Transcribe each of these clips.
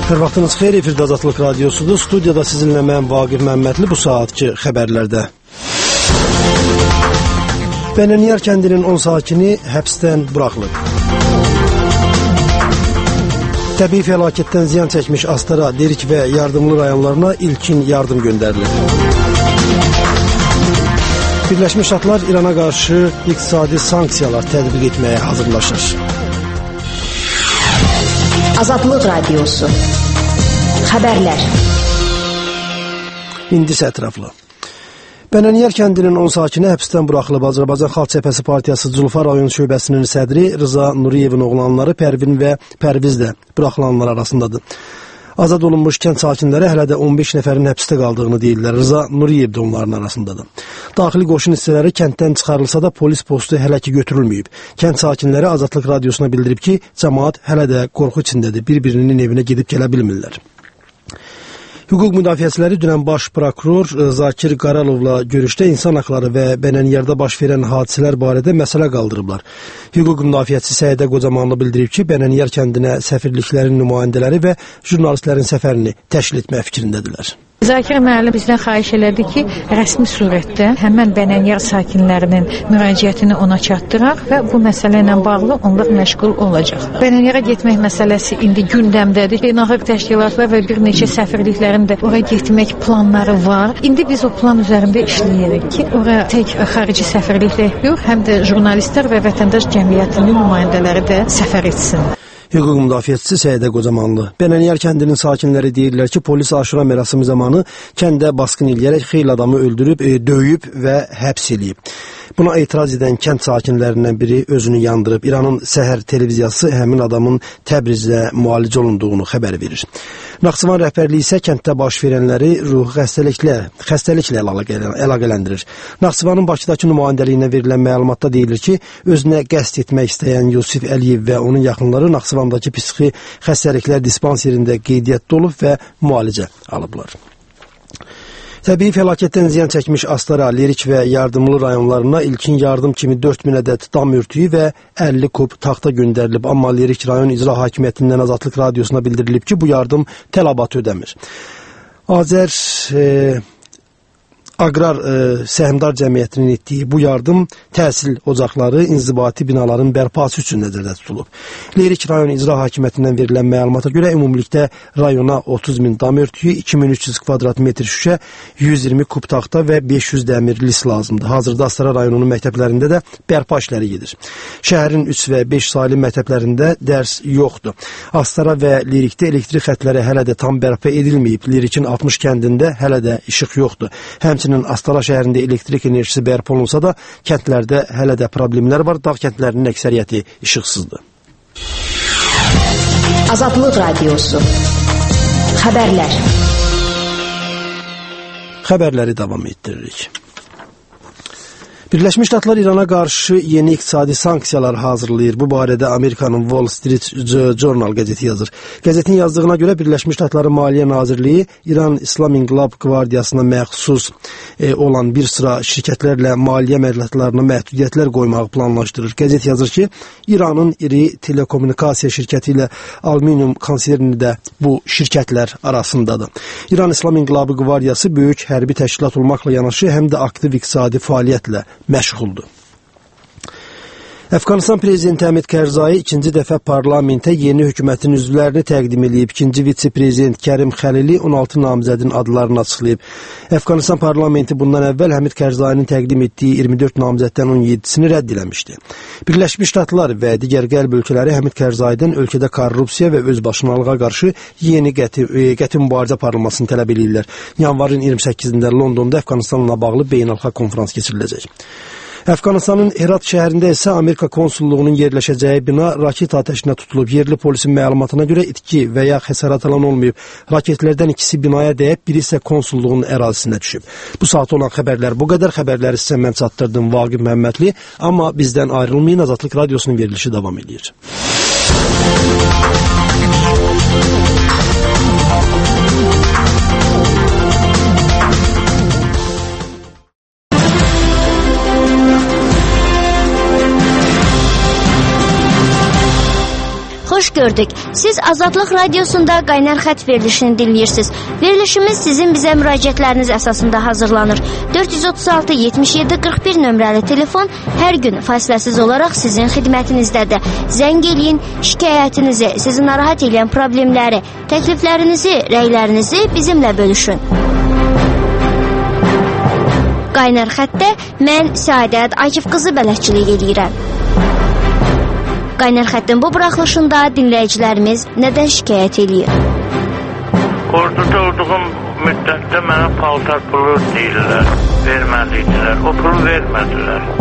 Hər vaxtınız xeyir, efirdə Azadlıq Radiosudur. Studiyada sizinlə mən Vaqif Məmmədli bu saatki xəbərlərdə. Bənəniyar kəndinin 10 sakini həbsdən buraxılıb. Təbii fəlakətdən ziyan çəkmiş Astara, Lerik və Yardımlı rayonlarına ilkin yardım göndərilir. Birləşmiş Ştatlar İrana qarşı iqtisadi sanksiyalar tətbiq etməyə hazırlaşır. Azadlıq Radiosu. Xəbərlər. İndi isə ətraflı. Bənəniyar kəndinin 10 sakini həbsdən buraxılıb. Azərbaycan Xalq Cəbhəsi Partiyası Culfa rayon şöbəsinin sədri Rıza Nuriyevin oğlanları Pərvin və Pərviz də buraxılanlar arasındadır. Azad olunmuş kənd sakinləri hələ də 15 nəfərin həbsdə qaldığını deyirlər. Rıza Nuriyev də onların arasındadır. Daxili qoşun hissələri kənddən çıxarılsa da polis postu hələ ki götürülməyib. Kənd sakinləri Azadlıq Radiosuna bildirib ki, cəmaət hələ də qorxu içindədir. Bir-birinin evinə gedib gələ bilmirlər. Hüquq müdafiəçiləri dünən baş prokuror Zakir Qaralovla görüşdə insan haqları və Bənəniyarda baş verən hadisələr barədə məsələ qaldırıblar. Hüquq müdafiəçisi Səidə Qocamanlı bildirib ki, Bənəniyar kəndinə səfirliklərin nümayəndələri və jurnalistlərin səfərini təşkil etmək fikrindədirlər. Zakir müəllim bizdən xahiş elədi ki, rəsmi surətdə həmən Bənəniyar sakinlərinin müraciətini ona çatdıraq və bu məsələ ilə bağlı onlar məşğul olacaq. Bənəniyara getmək məsələsi indi gündəmdədir. Beynəlxalq təşkilatlar və bir neçə səfirliklərin də oraya getmək planları var. İndi biz o plan üzərində işləyirik ki, oraya tək xarici səfirliklər yox, həm də jurnalistlər və vətəndaş cəmiyyətinin nümayəndələri də səfər etsin. Hüquq müdafiəçisi Səidə Qocamanlı. Bənəniyar kəndinin sakinləri deyirlər ki, polis aşura mərasimi zamanı kəndə basqın eləyərək xeyli adamı öldürüb, döyüb və həbs eləyib. Buna etiraz edən kənd sakinlərindən biri özünü yandırıb. İranın Səhər televiziyası həmin adamın Təbrizdə müalicə olunduğunu xəbər verir. Naxçıvan rəhbərliyi isə kənddə baş verənləri ruhi xəstəliklə əlaqələndirir. Naxçıvanın Bakıdakı nümayəndəliyinə verilən məlumatda deyilir ki, özünə qəsd etmək istəyən Yusif Əliyev və onun yaxınları Naxçıvandakı psixi xəstəliklər dispanserində qeydiyyatda olub və müalicə alıblar. Təbii fəlakətdən ziyan çəkmiş Astara, Lerik və Yardımlı rayonlarına ilkin yardım kimi 4000 ədəd dam örtüyü və 50 kub taxta göndərilib. Amma Lerik rayon icra hakimiyyətindən Azadlıq Radiosuna bildirilib ki, bu yardım tələbatı ödəmir. Aqrar Səhmdar Cəmiyyətinin etdiyi bu yardım təhsil ocaqları, inzibati binaların bərpası üçün nəzərdə tutulub. Lerik rayon icra hakimiyyətindən verilən məlumata görə ümumilikdə rayona 30 min dam örtüyü, 2300 kvadrat metr şüşə, 120 kub taxta və 500 dəmir lis lazımdır. Hazırda Astara rayonunun məktəblərində də bərpa işləri gedir. Şəhərin 3 və 5 saylı məktəblərində dərs yoxdur. Astara və Lerikdə elektrik xətləri hələ də tam bərpa edilməyib. Lerikin 60 kəndində hələ də işıq yoxdur. Həmçinin Astara şəhərində elektrik enerjisi bərpa olunsa da, kəndlərdə hələ də problemlər var. Dağ kəndlərinin əksəriyyəti işıqsızdır. Azadlıq Radiosu. Xəbərlər. Xəbərləri davam etdiririk. Birləşmiş Ştatlar İrana qarşı yeni iqtisadi sanksiyalar hazırlayır. Bu barədə Amerikanın Wall Street Journal qəzeti yazır. Qəzetin yazdığına görə Birləşmiş Ştatların Maliyyə Nazirliyi İran İslam İnqilab Qvardiyasına məxsus olan bir sıra şirkətlərlə maliyyə məbləğlərine məhdudiyyətlər qoymağı planlaşdırır. Qəzet yazır ki, İranın iri telekommunikasiya şirkəti ilə alüminium konserni də bu şirkətlər arasındadır. İran İslam İnqilabı Qvardiyası böyük hərbi təşkilat olmaqla yanaşı həm də aktiv iqtisadi fəaliyyətlə məşğuldur. Əfqanistan prezidenti Həmid Kərzai ikinci dəfə parlamentə yeni hökumətin üzvlərini təqdim edib. İkinci vitse-prezident Kərim Xəlili 16 namizədin adlarını açıqlayıb. Əfqanistan parlamenti bundan əvvəl Həmid Kərzainin təqdim etdiyi 24 namizəddən 17-sini rədd eləmişdi. Birləşmiş Ştatlar və digər qərb ölkələri Həmid Kərzaidən ölkədə korrupsiya və özbaşınalığa qarşı yeni qəti mübarizə aparılmasını tələb edirlər. Yanvarın 28-də Londonda Əfqanistanla bağlı beynəlxalq konferans keçiriləcək. Əfqanistanın Herat şəhərində isə Amerika konsulluğunun yerləşəcəyi bina raket atəşinə tutulub. Yerli polisin məlumatına görə itki və ya xəsarət alan olmayıb. Raketlərdən ikisi binaya dəyib, biri isə konsulluğun ərazisinə düşüb. Bu saat olan xəbərlər bu qədər. Xəbərləri sizə mən çatdırdım Vaqif Məmmədli. Amma bizdən ayrılmayın, Azadlıq Radiosunun verilişi davam edir. Xoş xoş gördük. Siz Azadlıq Radiosunda Qaynar xətt verilişini dinləyirsiniz. Verilişimiz sizin bizə müraciətləriniz əsasında hazırlanır. 436-77-41 nömrəli telefon hər gün fasiləsiz olaraq sizin xidmətinizdədir. Zəng eləyin, şikayətinizi, sizi narahat edən problemləri, təkliflərinizi, rəylərinizi bizimlə bölüşün. Qaynar xəttdə mən Səadət Akif qızı bələdçilik edirəm. Qaynar xəttin bu buraxılışında dinləyicilərimiz nədən şikayət edir? Orduda olduğum müddətdə mənə paltar pulu deyirlər, verməliydilər. O pulu vermədilər.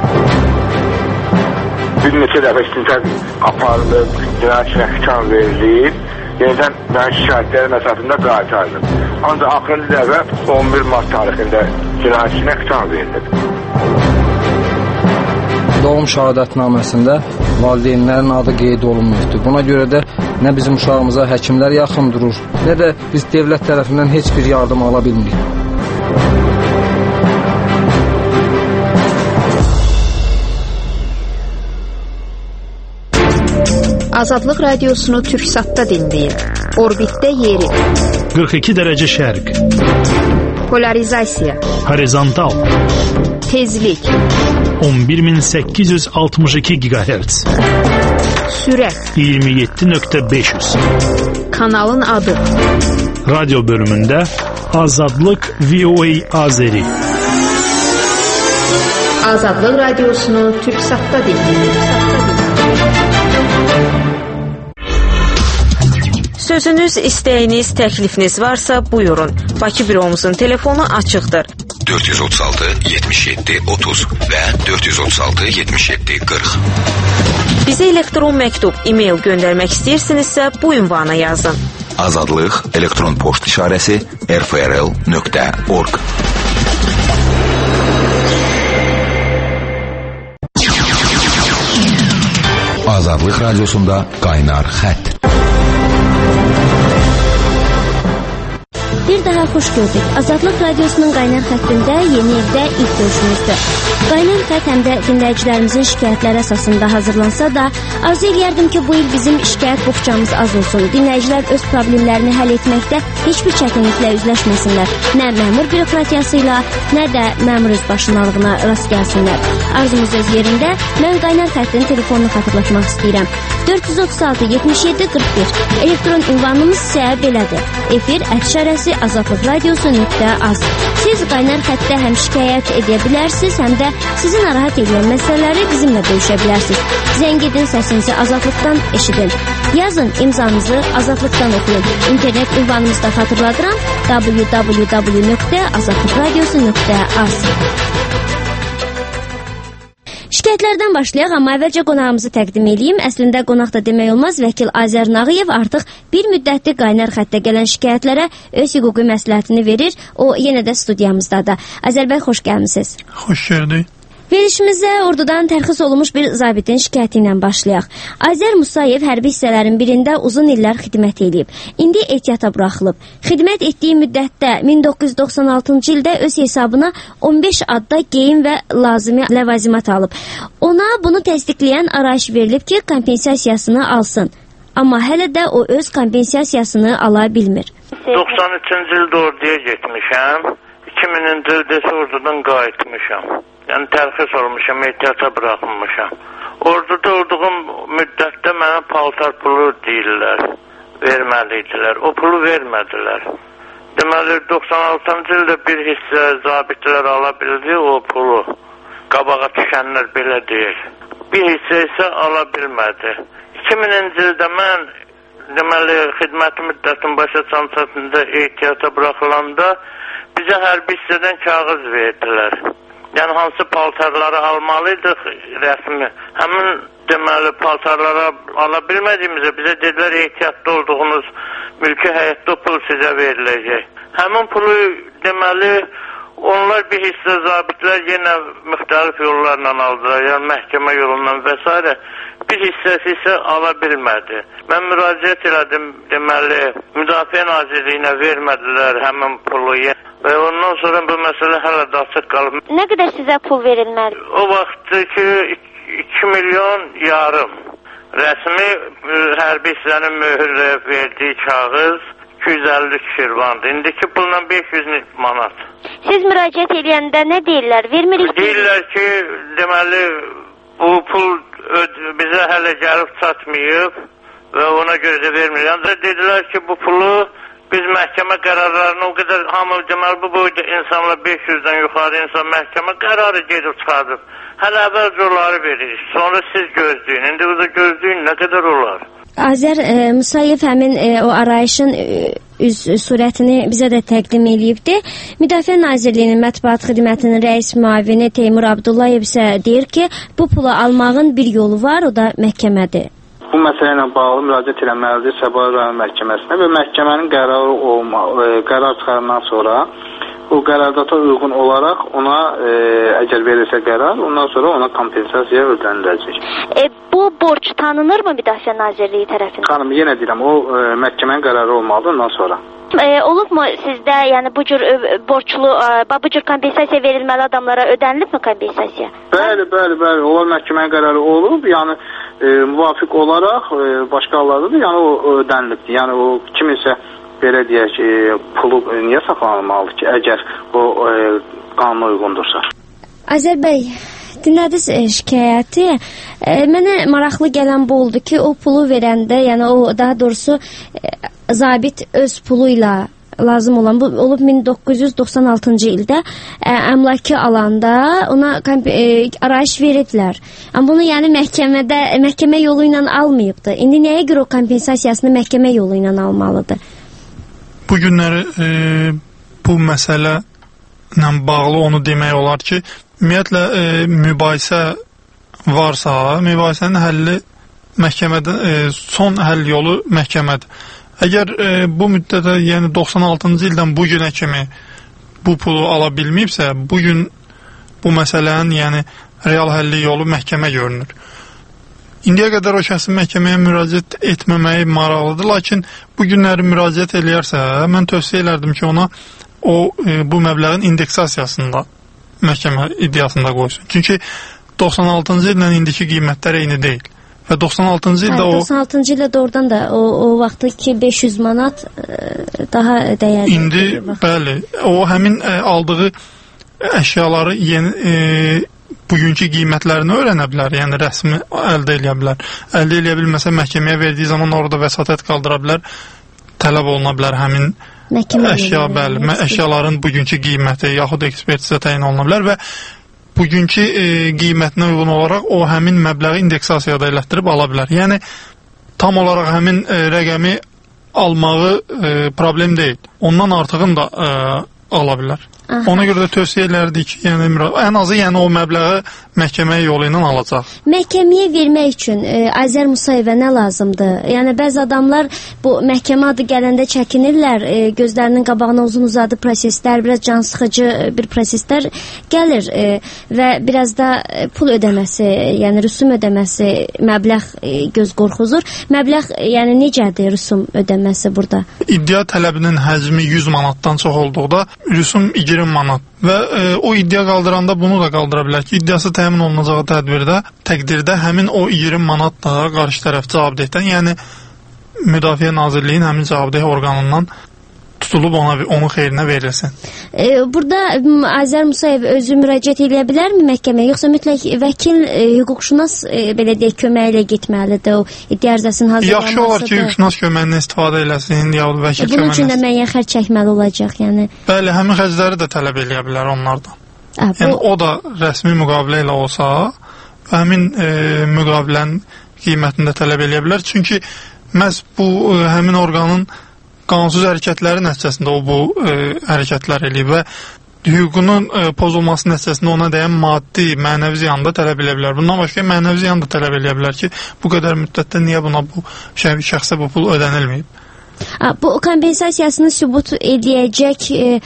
Bir neçə dəfə istintaq aparılıb, cinayət işinə xitam verilib, yenidən mən şikayətlərin əsasında qaytardım. Ancaq axırıncı dəfə 11 mart tarixində cinayət işinə xitam verilib. Doğum şəhadətnaməsində valideynlərin adı qeyd olunmuşdur. Buna görə də nə bizim uşağımıza həkimlər yaxın durur, nə də biz dövlət tərəfindən heç bir yardım ala bilmirik. Azadlıq Radiosunu Türksatda dinləyin. Orbitdə yeri. 42 dərəcə şərq. Polarizasiya. Horizontal. Tezlik. 11862 GHz. Sürət. 27.500. Kanalın adı. Radyo bölümündə Azadlıq VOA Azeri. Azadlıq Radiosunu Türksatda dinləyin. Sözünüz, istəyiniz, təklifiniz varsa buyurun. Bakı büromuzun telefonu açıqdır. 436 77 30 və 436 77 40. Bizə elektron məktub, e-mail göndərmək istəyirsinizsə bu ünvana yazın. Azadlıq elektron poçt işarəsi rfrl.org. Azadlıq Radiosunda Qaynar xətt. Bir daha xoş gördük. Azadlıq Radiosunun Qaynar xəttində yeni evdə ilk görüşümüzdür. Qaynar xətt həm də dinləyicilərimizin şikayətləri əsasında hazırlansa da, arzu eləyərdim ki, bu il bizim şikayət boxçamız az olsun. Dinləyicilər öz problemlərini həll etməkdə heç bir çətinliklə üzləşməsinlər. Nə məmur bürokratiyası ilə, nə də məmur özbaşınalığına rast gəlsinlər. Arzumuz öz yerində. Mən Qaynar xəttin telefonunu xatırlatmaq istəyirəm. 436-77-41. Elektron ünvanımız isə belədir. Efir @şərəsi azadlıqradiosu.az. Siz Qaynar xəttdə həm şikayət edə bilərsiniz, həm də sizi narahat edən məsələləri bizimlə bölüşə bilərsiniz. Zəng edin, səsinizi Azadlıqdan eşidin. Yazın, imzanızı Azadlıqdan oxuyun. İnternet ünvanımızda xatırladıram, www.azadlıqradiosu.az. Şikayətlərdən başlayaq, amma əvvəlcə qonağımızı təqdim edeyim. Əslində qonaq da demək olmaz, vəkil Azər Nağıyev artıq bir müddətdir Qaynar xəttə gələn şikayətlərə öz hüquqi məsləhətini verir. O yenə də studiyamızdadır. Azər bəy, xoş gəlmisiniz. Xoş gördük. Verilişimizdə ordudan tərxis olunmuş bir zabitin şikayəti ilə başlayaq. Azər Musayev hərbi hissələrin birində uzun illər xidmət edib. İndi ehtiyata buraxılıb. Xidmət etdiyi müddətdə 1996-cı ildə öz hesabına 15 adda geyim və lazımi ləvazimat alıb. Ona bunu təsdiqləyən arayış verilib ki, kompensasiyasını alsın. Amma hələ də o öz kompensasiyasını ala bilmir. 93-cü ildə orduya getmişəm. 2000-ci ildə ordudan qayıtmışam. Yəni tərxis olmuşam, ehtiyata buraxılmışam. Orduda olduğum müddətdə mənə paltar pulu deyirlər, verməliydilər. O pulu vermədilər. Deməli, 96-cı ildə bir hissə zabitlər ala bildi o pulu. Qabağa düşənlər belə deyil. Bir hissə isə ala bilmədi. 2000-ci ildə mən deməli, xidməti müddətin başa çatında ehtiyata buraxılanda bizə hərbi hissədən kağız verdilər. Yəni hansı paltarları almalıydıq rəsmi. Həmin deməli paltarları ala bilmədiyimizə bizə dedilər ehtiyatda olduğunuz mülki həyatda pul sizə veriləcək. Həmin pulu deməli onlar bir hissə zabitlər yenə müxtəlif yollarla aldılar. Yəni məhkəmə yolundan və s. Bir hissəsi isə ala bilmədi. Mən müraciət elədim deməli Müdafiə Nazirliyinə vermədilər həmin pulu. Və ondan sonra bu məsələ hələ də açıq qalıb. Nə qədər sizə pul verilməli? O vaxtdakı 2 milyon yarım. Rəsmi hərbi hissənin möhürləyib verdiyi kağız 250 şirvandır. İndiki pulla 500 manat. Siz müraciət edəndə nə deyirlər? Vermirik. Deyirlər ki, deməli bu pul bizə hələ gəlib çatmayıb və ona görə də vermir. Ancaq dedilər ki, bu pulu biz məhkəmə qərarlarını o qədər hamı deməli bu boyda insanlar 500-dən yuxarı insan məhkəmə qərarı gedib çıxardır. Hələ əvvəlcə onları veririk. Sonra siz gözləyin. İndi burada gözləyin nə qədər olar. Azər Musayev həmin o arayışın üz surətini bizə də təqdim edibdi. Müdafiə Nazirliyinin mətbuat xidmətinin rəis müavini Teymur Abdullayev isə deyir ki, bu pulu almağın bir yolu var, o da məhkəmədir. Bu məsələ ilə bağlı müraciət etməlidir Səbail rayon məhkəməsinə və məhkəmənin qərar çıxarandan sonra o qərardata uyğun olaraq ona əgər verilsə qərar, ondan sonra ona kompensasiya ödəniləcək. Bu borc tanınırmı Müdafiə Nazirliyi tərəfindən? Xanım, yenə deyirəm, o məhkəmənin qərarı olmalıdır ondan sonra. Olubmu sizdə, yəni bu cür borçlu, bu cür kompensasiya verilməli adamlara ödənilibmi kompensasiya? Bəli, onlar məhkəmənin qərarı olub, yəni müvafiq olaraq başqa hallarda da yəni o ödənilibdir. Yəni o kiminsə belə deyək ki, pulu niyə saxlanılmalıdır ki, əgər o qanuna uyğundursa? Azər bəy, dinlədiniz şikayəti. Mənə maraqlı gələn bu oldu ki, o pulu verəndə, yəni o daha doğrusu zabit öz puluyla lazım olan, bu olub 1996-cı ildə əmlakı alanda ona arayış veriblər. Amma bunu yəni məhkəmə yolu ilə almayıbdı. İndi nəyə görə o kompensasiyasını məhkəmə yolu ilə almalıdır? Bu günləri bu məsələ ilə bağlı onu demək olar ki, ümumiyyətlə mübahisə varsa, mübahisənin həlli məhkəmədə, son həll yolu məhkəmədir. Əgər bu müddətə, yəni 96-cı ildən bu günə kimi bu pulu ala bilməyibsə, bugün bu məsələnin yəni real həlli yolu məhkəmə görünür. İndiyə qədər o şəxsin məhkəməyə müraciət etməməyi maraqlıdır, lakin bu günləri müraciət eləyərsə, mən tövsiyə elərdim ki, ona bu məbləğin indeksasiyasında məhkəmə iddiasında qoysun. Çünki 96-cı illə indiki qiymətlər eyni deyil. Və 96-cı ildə 96-cı ildə doğrudan da o vaxtdakı 500 manat daha dəyərli. İndi, bəli, o həmin aldığı əşyaları yeni bugünkü qiymətlərini öyrənə bilər, yəni rəsmi əldə eləyə bilər. Əldə eləyə bilməsə məhkəməyə verdiyi zaman orada vəsatət qaldıra bilər, tələb oluna bilər həmin əşya, bəli, əşyaların bugünkü qiyməti yaxud ekspertizə təyin oluna bilər və bugünkü qiymətinə uyğun olaraq o həmin məbləği indeksasiyada elətdirib ala bilər. Yəni tam olaraq həmin rəqəmi almağı problem deyil. Ondan artığını da ala bilər. Ona görə də tövsiyə elərdik ki, yəni ən azı yəni o məbləği məhkəmə yolu ilə alacaq. Məhkəməyə vermək üçün Azər Musayevə nə lazımdır? Yəni bəzi adamlar bu məhkəmə adı gələndə çəkinirlər, gözlərinin qabağına uzun-uzadı proseslər, biraz cansıxıcı bir proseslər gəlir və biraz da pul ödəməsi, yəni rüsum ödəməsi məbləğ göz qorxuzur. Məbləğ yəni necədir rüsum ödəməsi burada? İddia tələbinin həcmi 100 manatdan çox olduqda rüsum 20 manat və o iddia qaldıranda bunu da qaldıra bilər ki, iddiası təmin olunacağı təqdirdə həmin o 20 manat da qarşı tərəf cavabdehdən, yəni Müdafiə Nazirliyinin həmin cavabdeh orqanından tutulub onun xeyrinə verilsin. Burada Azər Musayev özü müraciət edə bilərmi məhkəməyə, yoxsa mütləq vəkil, hüquqşünas belə deyək köməyi ilə getməlidir o iddia ərizəsinin hazırlanması? Yaxşı olar ki, hüquqşünas köməyindən istifadə eləsin, yaxud vəkil köməyindən. Bunun üçün də müəyyən xərc çəkməli olacaq, yəni. Bəli, həmin xərcləri də tələb eləyə bilər onlardan. Yəni o da rəsmi müqavilə ilə olsa, həmin müqavilənin qiymətini də tələb eləyə bilər. Çünki məhz bu həmin orqanın qanunsuz hərəkətləri nəticəsində o bu hərəkətlər eləyib və hüququnun pozulması nəticəsində ona dəyən maddi, mənəvi ziyanı da tələb eləyə bilər. Bundan başqa mənəvi ziyanı da tələb eləyə bilər ki, bu qədər müddətdə niyə buna bu şəxsə bu pul ödənilməyib? Bu kompensasiyasını sübut edəcək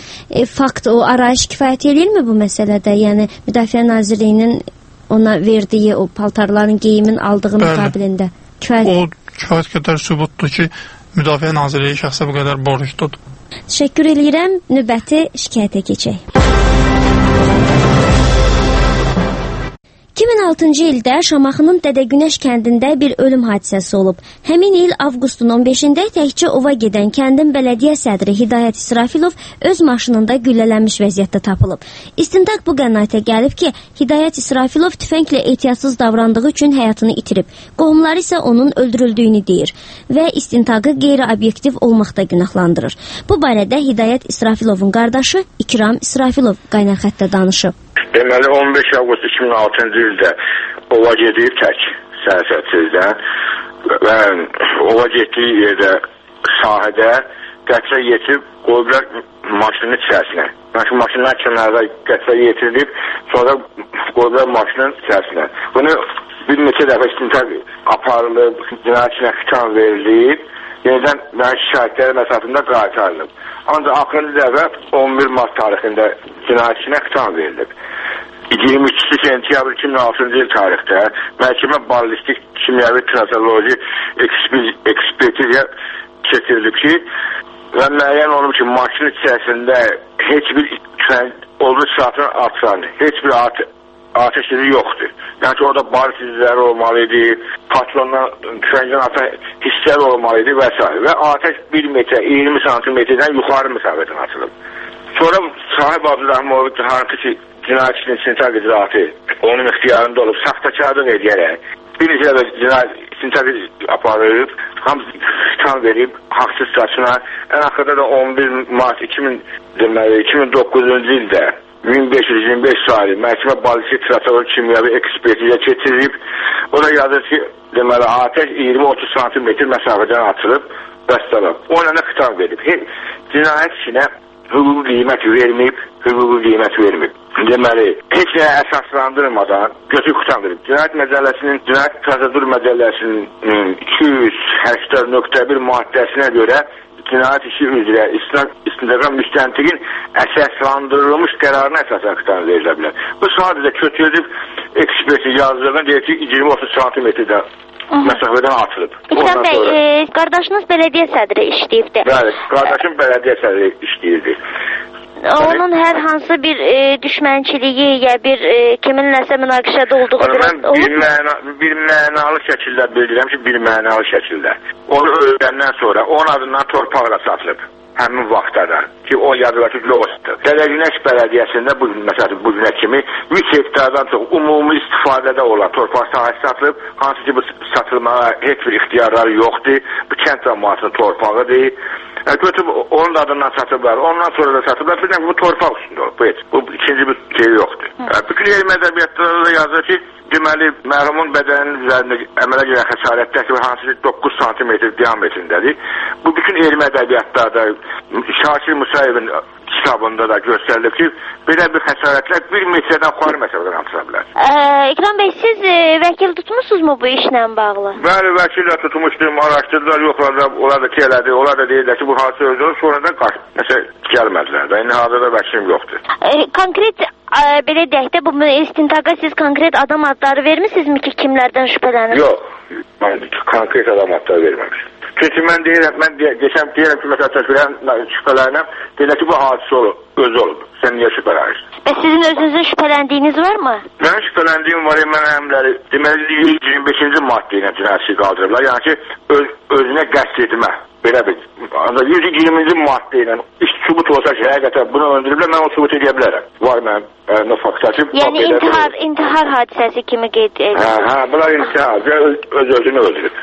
fakt, o arayış kifayət edirmi bu məsələdə? Yəni Müdafiə Nazirliyinin ona verdiyi o paltarların geyimin aldığı müqabilində? O kifayət qədər sübutdur ki, Müdafiə Nazirliyi şəxsə bu qədər borcludur. Təşəkkür edirəm. Növbəti şikayətə keçək. 2006-cı ildə Şamaxının Dədəgünəş kəndində bir ölüm hadisəsi olub. Həmin il avqustun 15-də təkcə ova gedən kəndin bələdiyyə sədri Hidayət İsrafilov öz maşınında güllələnmiş vəziyyətdə tapılıb. İstintaq bu qənaətə gəlib ki, Hidayət İsrafilov tüfənglə ehtiyatsız davrandığı üçün həyatını itirib. Qohumları isə onun öldürüldüyünü deyir və istintaqı qeyri-obyektiv olmaqda günahlandırır. Bu barədə Hidayət İsrafilovun qardaşı İkram İsrafilov qaynar xəttə danışıb. Deməli 15 avqust 2006-cı ildə ova gedib tək səhərsizdən və ova getdiyi yerdə sahədə qətrə yetib qoyublar maşının içərisinə. Maşınlar kənarda qətrə yetirilib, sonra qoyublar maşının içərisinə. Bunu bir neçə dəfə istintaq aparılıb, cinayətçinə xitam verilib, yenidən şikayətləri məsafəsində qaytarılıb. Ancaq axırıncı dəfə 11 mart tarixində cinayətçinə xitam verilib. 23 sentyabr 2006-cı il tarixdə məhkəmə ballistik kimyəvi trazoloji ekspertiziya keçirilib ki, və müəyyən olub ki, maşın içərisində heç bir olduğu silahın atıranı, heç bir ateş izi yoxdur. Yəni ki, orada barış izləri olmalıydı, patrondan, tüfəngdən atan hisslər olmalıydı və s. Və ateş 1 metr, 20 santimetrdən yuxarı məsafədən atılıb. Sonra sahib Abdurrahmanov hansı ki, cinayətçinin istintaq icraatı onun ixtiyarında olub, saxtakarlıq edərək bir neçə də istintaq aparıb, hamısı xitam verib, haqsız saçına, ən axırda da 11 mart 2009-cu ildə 1525 sayılı məhkəmə ballistik trazoloji kimyəvi ekspertiziya keçirilib. O da yazır ki, deməli, ateş 20-30 santimetr məsafədən atılıb, bəstəlab. Ona da xitam verib. Cinayətçinə hüquqi qiymət verməyib. Deməli, heç nəyə əsaslandırmadan götürüb xitam verib. Cinayət məcəlləsinin, cinayət prosedur məcəlləsinin 280.1 maddəsinə görə cinayət işi üzrə istintaqa müstəntiqin əsaslandırılmış qərarına əsasən xitam verilə bilər. Bu sadəcə kötürülüb eksperti yazdığını deyir ki, 20-30 santimetrdən məsafədən atılıb. İkram bəy, qardaşınız bələdiyyə sədri işləyibdir. Bəli, qardaşım bələdiyyə sədri işləyirdi. Onun hər hansı bir düşmənçiliyi ya bir kiminləsə münaqişədə olduğu mən bir mənalı şəkildə bildirəm ki, bir mənalı şəkildə. Onu öyrəndən sonra onun adından torpaqla satılıb. Həmin vaxtda ki, o yazılar ki, losdur. Dədəgünəş bələdiyyəsində bu günə kimi 100 hektardan çox umumi istifadədə olan torpaq sahəsi satılıb. Hansı ki, bu satılmağa heç bir ixtiyarları yoxdur. Bu kənd cəmaatının torpağıdır. Götürüb onun adından satıblar. Ondan sonra da satıblar. Bir bu torpaq üstündə olub. Bu ikinci bir şey yoxdur. Bütün elm ədəbiyyatlarda da yazır ki, deməli, mərhumun bədəninin üzərində əmələ gələn xəsarətlər hansı ki 9 cm diametrindədir. Bu bütün elm ədəbiyyatlarda Şakir Musayevin kitabında da göstərilib ki, belə bir xəsarətlər 1 metrdən yuxarı məsələdən atıla bilər. İkram bəy, siz vəkil tutmuşsunuzmu bu işlə bağlı? Bəli, vəkillə tutmuşdum, araşdırdılar, yoxladılar, onlar da elədi, onlar da deyirlər ki, bu hadisə özü olur, sonra da gəlmədilər də. İndi hazırda vəkilim yoxdur. Konkret, belə deyək də, bu istintaqa siz konkret adam adları vermişsinizmi ki, kimlərdən şübhələnir? Yox, mən konkret adam adları verməmişim. Çünki mən deyirəm ki, məsələn, şübhələnəm, deyirəm ki, bu hadisə olub, özü olub. Sən niyə şübhələnirsən? Sizin özünüzün şübhələndiyiniz varmı? Mən şübhələndiyim var, mən əmrləri, deməli, 125-ci maddə ilə cinayətçi qaldırıblar. Yəni ki, özünə qəsd etmə. Belə bir, 120-ci maddə ilə iş sübut olsa ki, həqiqətən bunu öldürüblər, mən o sübut edə bilərəm. Var mənim faktası. Yəni intihar hadisəsi kimi qeyd edir. Hə, bunlar intihar, öz-özünü öldürüb.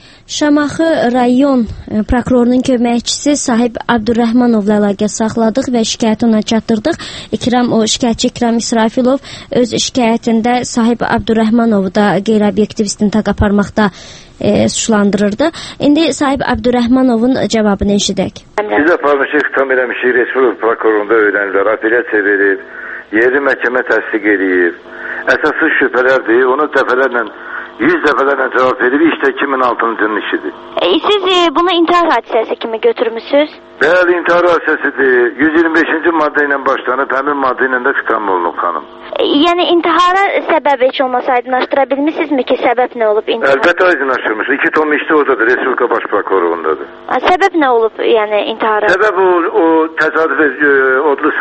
Şamaxı rayon prokurorunun köməkçisi Sahib Abdurrahmanovla əlaqə saxladıq və şikayəti ona çatdırdıq. Şikayətçi İkram İsrafilov öz şikayətində Sahib Abdurrahmanovu da qeyri-obyektiv istintaq aparmaqda suçlandırırdı. İndi Sahib Abdurrahmanovun cavabını eşidək. Biz aparmışıq, xitam eləmişik, Respublika prokurorunda öyrənirlər, apellyasiya verir, yerli məhkəmə təsdiq edir. Əsasız şübhələrdir, onu dəfələrlə 100 dəfələrlə cavab verib, işte 2006-cı ilin işidir. Siz bunu intihar hadisəsi kimi götürmüsünüz? Bəli, intihar hadisəsidir. 125-ci maddə ilə başlanıb, həmin maddə ilə də xitam olunub xanım. Yəni intihara səbəb heç olmasa aydınlaşdıra bilmirsinizmi ki, səbəb nə olub intihar? Əlbəttə aydınlaşdırmış. 2 tom işdə oradadır, Respublika Baş Prokurorundadır. Səbəb nə olub, yəni intihara? Səbəb o təsadüf odlu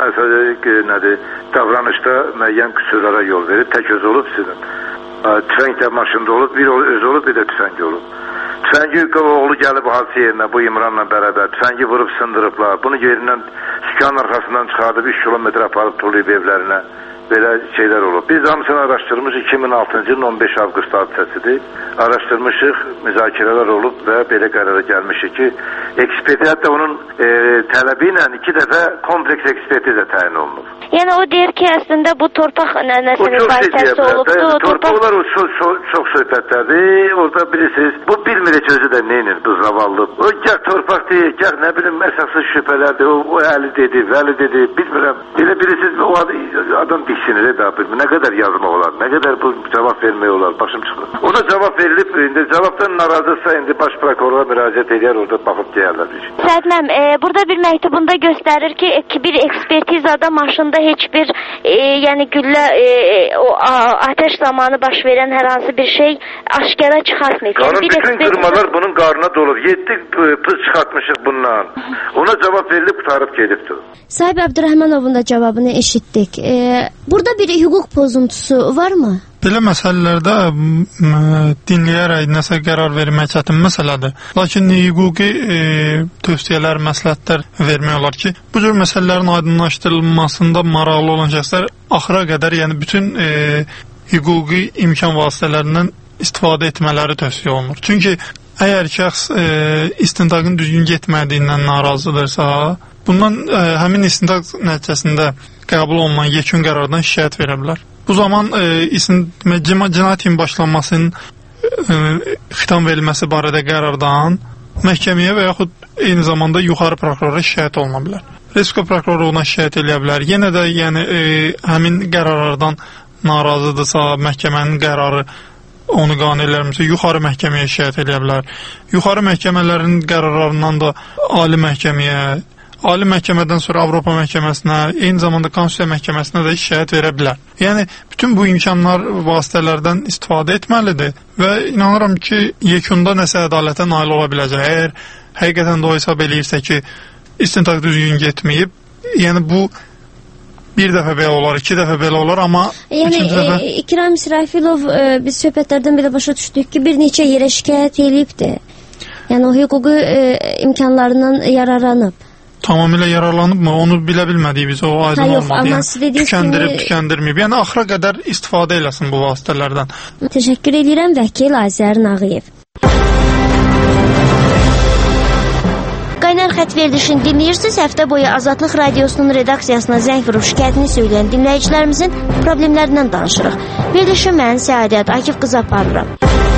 silahla davranışda müəyyən qüsurlara yol verib, tək öz olub sizin. Tüfəng də maşında olub, bir öz olub, bir də tüfəng olub. Tüfəngi oğlu gəlib hadisə yerinə, bu İmranla bərabər tüfəngi vurub sındırıblar. Bunu yerindən sükanın arxasından çıxardıb 3 kilometr aparıb tullayıb evlərinə. Belə şeylər olub. Biz hamısını araşdırmışıq. 2006-cı ilin 15 avqust hadisəsidir. Araşdırmışıq, müzakirələr olub və belə qərara gəlmişik ki, ekspertiz hətta onun tələbi ilə 2 dəfə kompleks ekspertiza təyin olunub. Yəni o deyir ki, əslində bu torpaq nəsənin vasitəsi olubdur. Torpaqlar o çox söhbətlərdir. Orada bilirsiniz, bu bilmir heç özü də neynir bu zavallı. O gəl torpaq deyir, gəl nə bilim əsassız şübhələrdir. O əli dedi, vəli dedi, bilmirəm. Belə bilirsiniz, o adam diksinir də bilmir. Nə qədər yazmaq olar, nə qədər bu cavab vermək olar, başım çıxır. Ona cavab verilib, indi cavabdan narazısa indi baş prokurora müraciət edər, orada baxıb deyərlər. Sədməm, burada bir məktubunda göstərir ki, bir ekspertizada maşında heç bir yəni güllə o ateş zamanı baş verən hər hansı bir şey aşkara çıxartmayıb. Qanun bütün qırmalar bunun qarnına dolub. 7 pız çıxartmışıq bundan. Ona cavab verilib qutarıb gedibdir. Sahib Əbdürrəhmanovun da cavabını eşitdik. Burada bir hüquq pozuntusu varmı? Belə məsələlərdə dinləyərək nəsə qərar vermək çətin məsələdir. Lakin hüquqi tövsiyələr, məsləhətlər vermək olar ki, bu cür məsələlərin aydınlaşdırılmasında maraqlı olan şəxslər axıra qədər, yəni bütün hüquqi imkan vasitələrindən istifadə etmələri tövsiyə olunur. Çünki əgər şəxs istintaqın düzgün getmədiyindən narazıdırsa, bundan həmin istintaq nəticəsində qəbul olunan yekun qərardan şikayət verə bilər. Bu zaman cinayətin başlanmasının xitam verilməsi barədə qərardan məhkəməyə və yaxud eyni zamanda yuxarı prokurora şikayət oluna bilər. Respublika prokurorluğuna şikayət edə bilər. Yenə də yəni həmin qərarlardan narazıdırsa, məhkəmənin qərarı onu qane eləmirsə, yuxarı məhkəməyə şikayət edə bilər. Yuxarı məhkəmələrin qərarlarından da ali məhkəməyə, Ali məhkəmədən sonra Avropa məhkəməsinə, eyni zamanda Konstitusiya məhkəməsinə də şikayət verə bilər. Yəni, bütün bu imkanlar, vasitələrdən istifadə etməlidir və inanıram ki, yekunda nəsə ədalətə nail ola biləcək. Əgər həqiqətən də o hesab eləyirsə ki, istintaq düzgün getməyib, yəni bu bir dəfə belə olar, 2 dəfə belə olar, amma yəni, İkram İsrafilov biz söhbətlərdən belə başa düşdük ki, bir neçə yerə şikayət eləyibdir. Yəni, o hüquqi imkanlarından yararlanıb. Tamamilə yararlanıb mı? Onu bilə bilmədik biz, o aydın olmadı. Yəni, tükəndirib, yəni axıra qədər istifadə eləsin bu vasitələrdən. Təşəkkür edirəm, vəkil Azər Nağıyev. Qaynar xət verilişini dinləyirsiniz. Həftə boyu Azadlıq Radiosunun redaksiyasına zəng vurub şikayətini söyləyən dinləyicilərimizin problemlərindən danışırıq. Verilişi mən Səadət Akif qızı aparıram.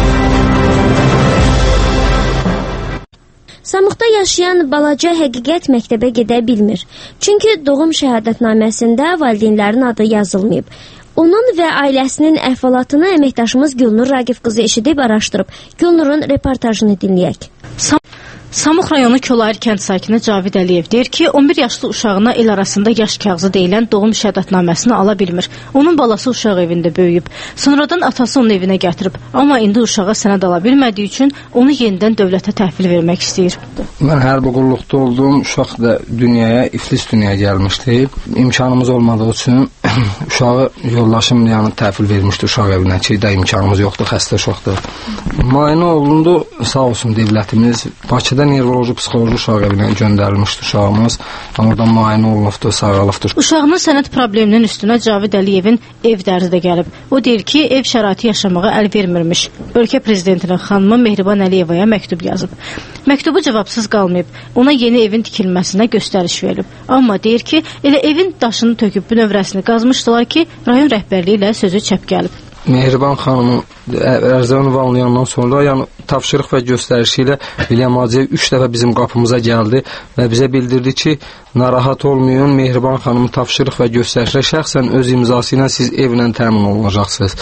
Samuqda yaşayan balaca həqiqət məktəbə gedə bilmir. Çünki doğum şəhadətnaməsində valideynlərin adı yazılmayıb. Onun və ailəsinin əhvalatını əməkdaşımız Gülnur Raqif qızı eşidib araşdırıb. Gülnurun reportajını dinləyək. Samux rayonu Kolayır kənd sakini Cavid Əliyev deyir ki, 11 yaşlı uşağına el arasında yaş kağızı deyilən doğum şəhadətnaməsini ala bilmir. Onun balası uşaq evində böyüyüb. Sonradan atası onu evinə gətirib. Amma indi uşağa sənəd ala bilmədiyi üçün onu yenidən dövlətə təhvil vermək istəyir. Mən hərbi qulluqda olduğum uşaq da dünyaya, iflis dünyaya gəlmişdi. İmkanımız olmadığı üçün uşağı yoldaşım yəni təhvil vermişdi uşaq evinə ki, də imkanımız yoxdur, xəstə uşaqdır. Müayinə olundu, sağ olsun dövlətimiz. Bakıda nevroloji, psixoloji uşaq evinə göndərilmişdi uşağımız. Oradan müayinə olunubdur, sağalıbdır. Uşağının sənəd probleminin üstünə Cavid Əliyevin ev dərdi də gəlib. O deyir ki, ev şəraiti yaşamağa əl vermirmiş. Ölkə prezidentinin xanımı Mehriban Əliyevaya məktub yazıb. Məktubu cavabsız qalmayıb. Ona yeni evin tikilməsinə göstəriş verilib. Amma deyir ki, elə evin daşını töküb bünövrəsini qazmışdılar ki, rayon rəhbərliyi ilə sözü çəp gəlib. Mehriban xanımın ərzəni vanlayandan sonra yəni tapşırıq və göstərişi ilə William Hacıyev 3 dəfə bizim qapımıza gəldi və bizə bildirdi ki, narahat olmayın, Mehriban xanımın tapşırıq və göstərişlə şəxsən öz imzası ilə siz evlə təmin olunacaqsınız.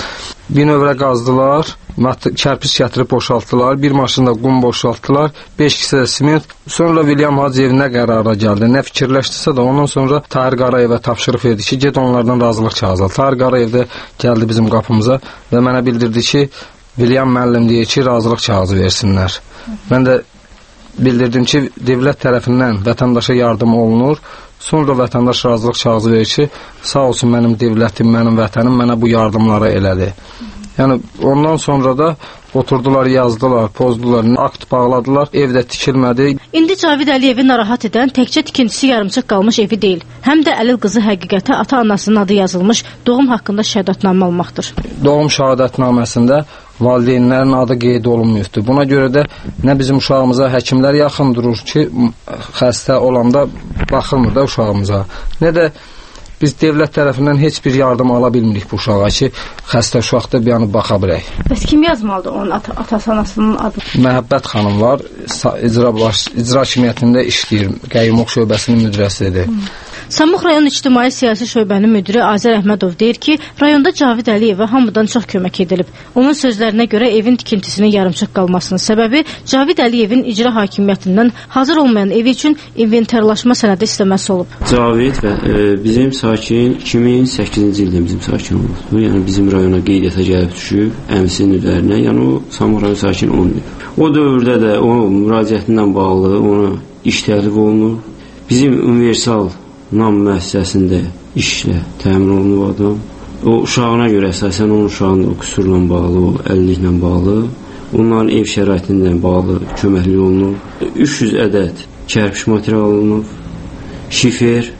bir növrə qazdılar, kərpiç gətirib boşaltdılar, bir maşında qum boşaltdılar, 5 kisə siment. Sonra William Hacıyev nə qərara gəldi, nə fikirləşdirsə də ondan sonra Tahir Qarayevə tapşırıq verdi ki, get onlardan razılıq kağızı al. Tahir Qarayev də gəldi bizim qapımıza və mənə bildirdi ki, William müəllim deyir ki, razılıq kağızı versinlər. Mən də bildirdim ki, dövlət tərəfindən vətəndaşa yardım olunur. Sonra vətəndaş razılıq kağızı verir ki, sağ olsun mənim dövlətim, mənim vətənim mənə bu yardımları elədi. Yəni ondan sonra da oturdular, yazdılar, pozdular, akt bağladılar, evdə tikilmədi. İndi Cavid Əliyevi narahat edən təkcə tikintisi yarımçıq qalmış evi deyil, həm də Əlil qızı həqiqətə ata-anasının adı yazılmış doğum haqqında şəhadətnamə almaqdır. Doğum şəhadətnaməsində valideynlərin adı qeyd olunmuyubdur. Buna görə də nə bizim uşağımıza həkimlər yaxın durur ki, xəstə olanda baxılmır da uşağımıza, nə də biz dövlət tərəfindən heç bir yardım ala bilmirik bu uşağa ki, xəstə uşaqda bir yanı baxa bilək. Bəs kim yazmalıdır onun atası-anasının adı? Məhəbbət xanım var, icra hakimiyyətində işləyir, Qəyyumluq şöbəsinin müdürəsidir. Samux rayon İctimai Siyasi Şöbənin müdiri Azər Əhmədov deyir ki, rayonda Cavid Əliyevə hamıdan çox kömək edilib. Onun sözlərinə görə evin tikintisinin yarımçıq qalmasının səbəbi Cavid Əliyevin icra hakimiyyətindən hazır olmayan evi üçün inventarlaşma sənədi istəməsi olub. Cavid bizim sakin 2008-ci ildə bizim sakin olubdur. Yəni bizim rayona qeydiyyata gəlib düşüb, əmsinin üzərinə, yəni o Samux rayon sakin olmuyor. O dövrdə də o müraciətindən bağlı ona iş təklif olunur. Bizim universal nam müəssisəsində işlə təmin olunub adam. O uşağına görə əsasən onun uşağının o qüsurla bağlı, o əlilliklə bağlı, onların ev şəraitindən bağlı köməklik olunub. 300 ədəd kərpiç material alınıb, şifer,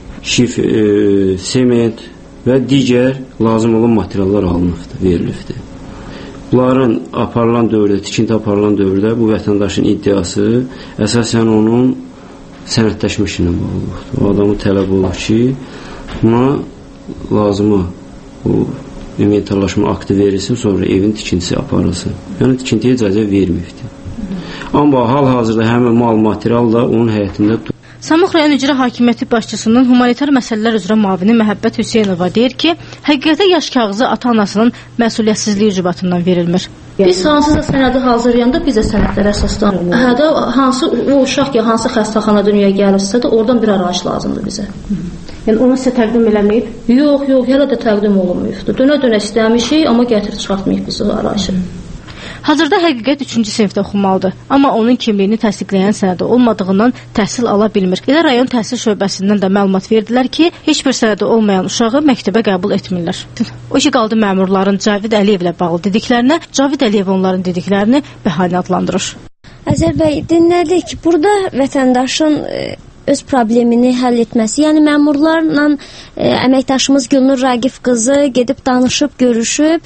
sement və digər lazım olan materiallar alınıbdır, verilibdir. Bunların aparılan dövrdə, tikinti aparılan dövrdə bu vətəndaşın iddiası əsasən onun sənədləşmə işinə bağlıdır. O adamı tələb olur ki, buna lazımı o inventarlaşma aktı verilsin, sonra evin tikintisi aparılsın. Yəni tikintiyə icazə verməyibdir. Amma hal-hazırda həmin mal material da onun həyətində durur. Samux rayon İcra Hakimiyyəti başçısının humanitar məsələlər üzrə müavini Məhəbbət Hüseynova deyir ki, həqiqətə yaş kağızı ata-anasının məsuliyyətsizliyi ucubatından verilmir. Biz hansısa sənədi hazırlayanda biz də sənədlərə əsaslanırıq. Hədə hansı o uşaq ya hansı xəstəxana dünyaya gəlirsə də oradan bir arayış lazımdır bizə. Yəni onu sizə təqdim eləməyib? Yox, hələ də təqdim olunmayıbdır. Dönə-dönə istəmişik, amma gətirib çıxartmayıb biz o arayışı. Hazırda həqiqət 3-cü sinifdə oxumalıdır, amma onun kimliyini təsdiqləyən sənədi olmadığından təhsil ala bilmir. Elə rayon təhsil şöbəsindən də məlumat verdilər ki, heç bir sənədi olmayan uşağı məktəbə qəbul etmirlər. O ki, qaldı məmurların Cavid Əliyevlə bağlı dediklərinə, Cavid Əliyev onların dediklərini bəhanə adlandırır. Azər bəy, dinlədik ki, burada vətəndaşın öz problemini həll etməsi, yəni məmurlarla əməkdaşımız Gülnur Raqif qızı gedib danışıb, görüşüb,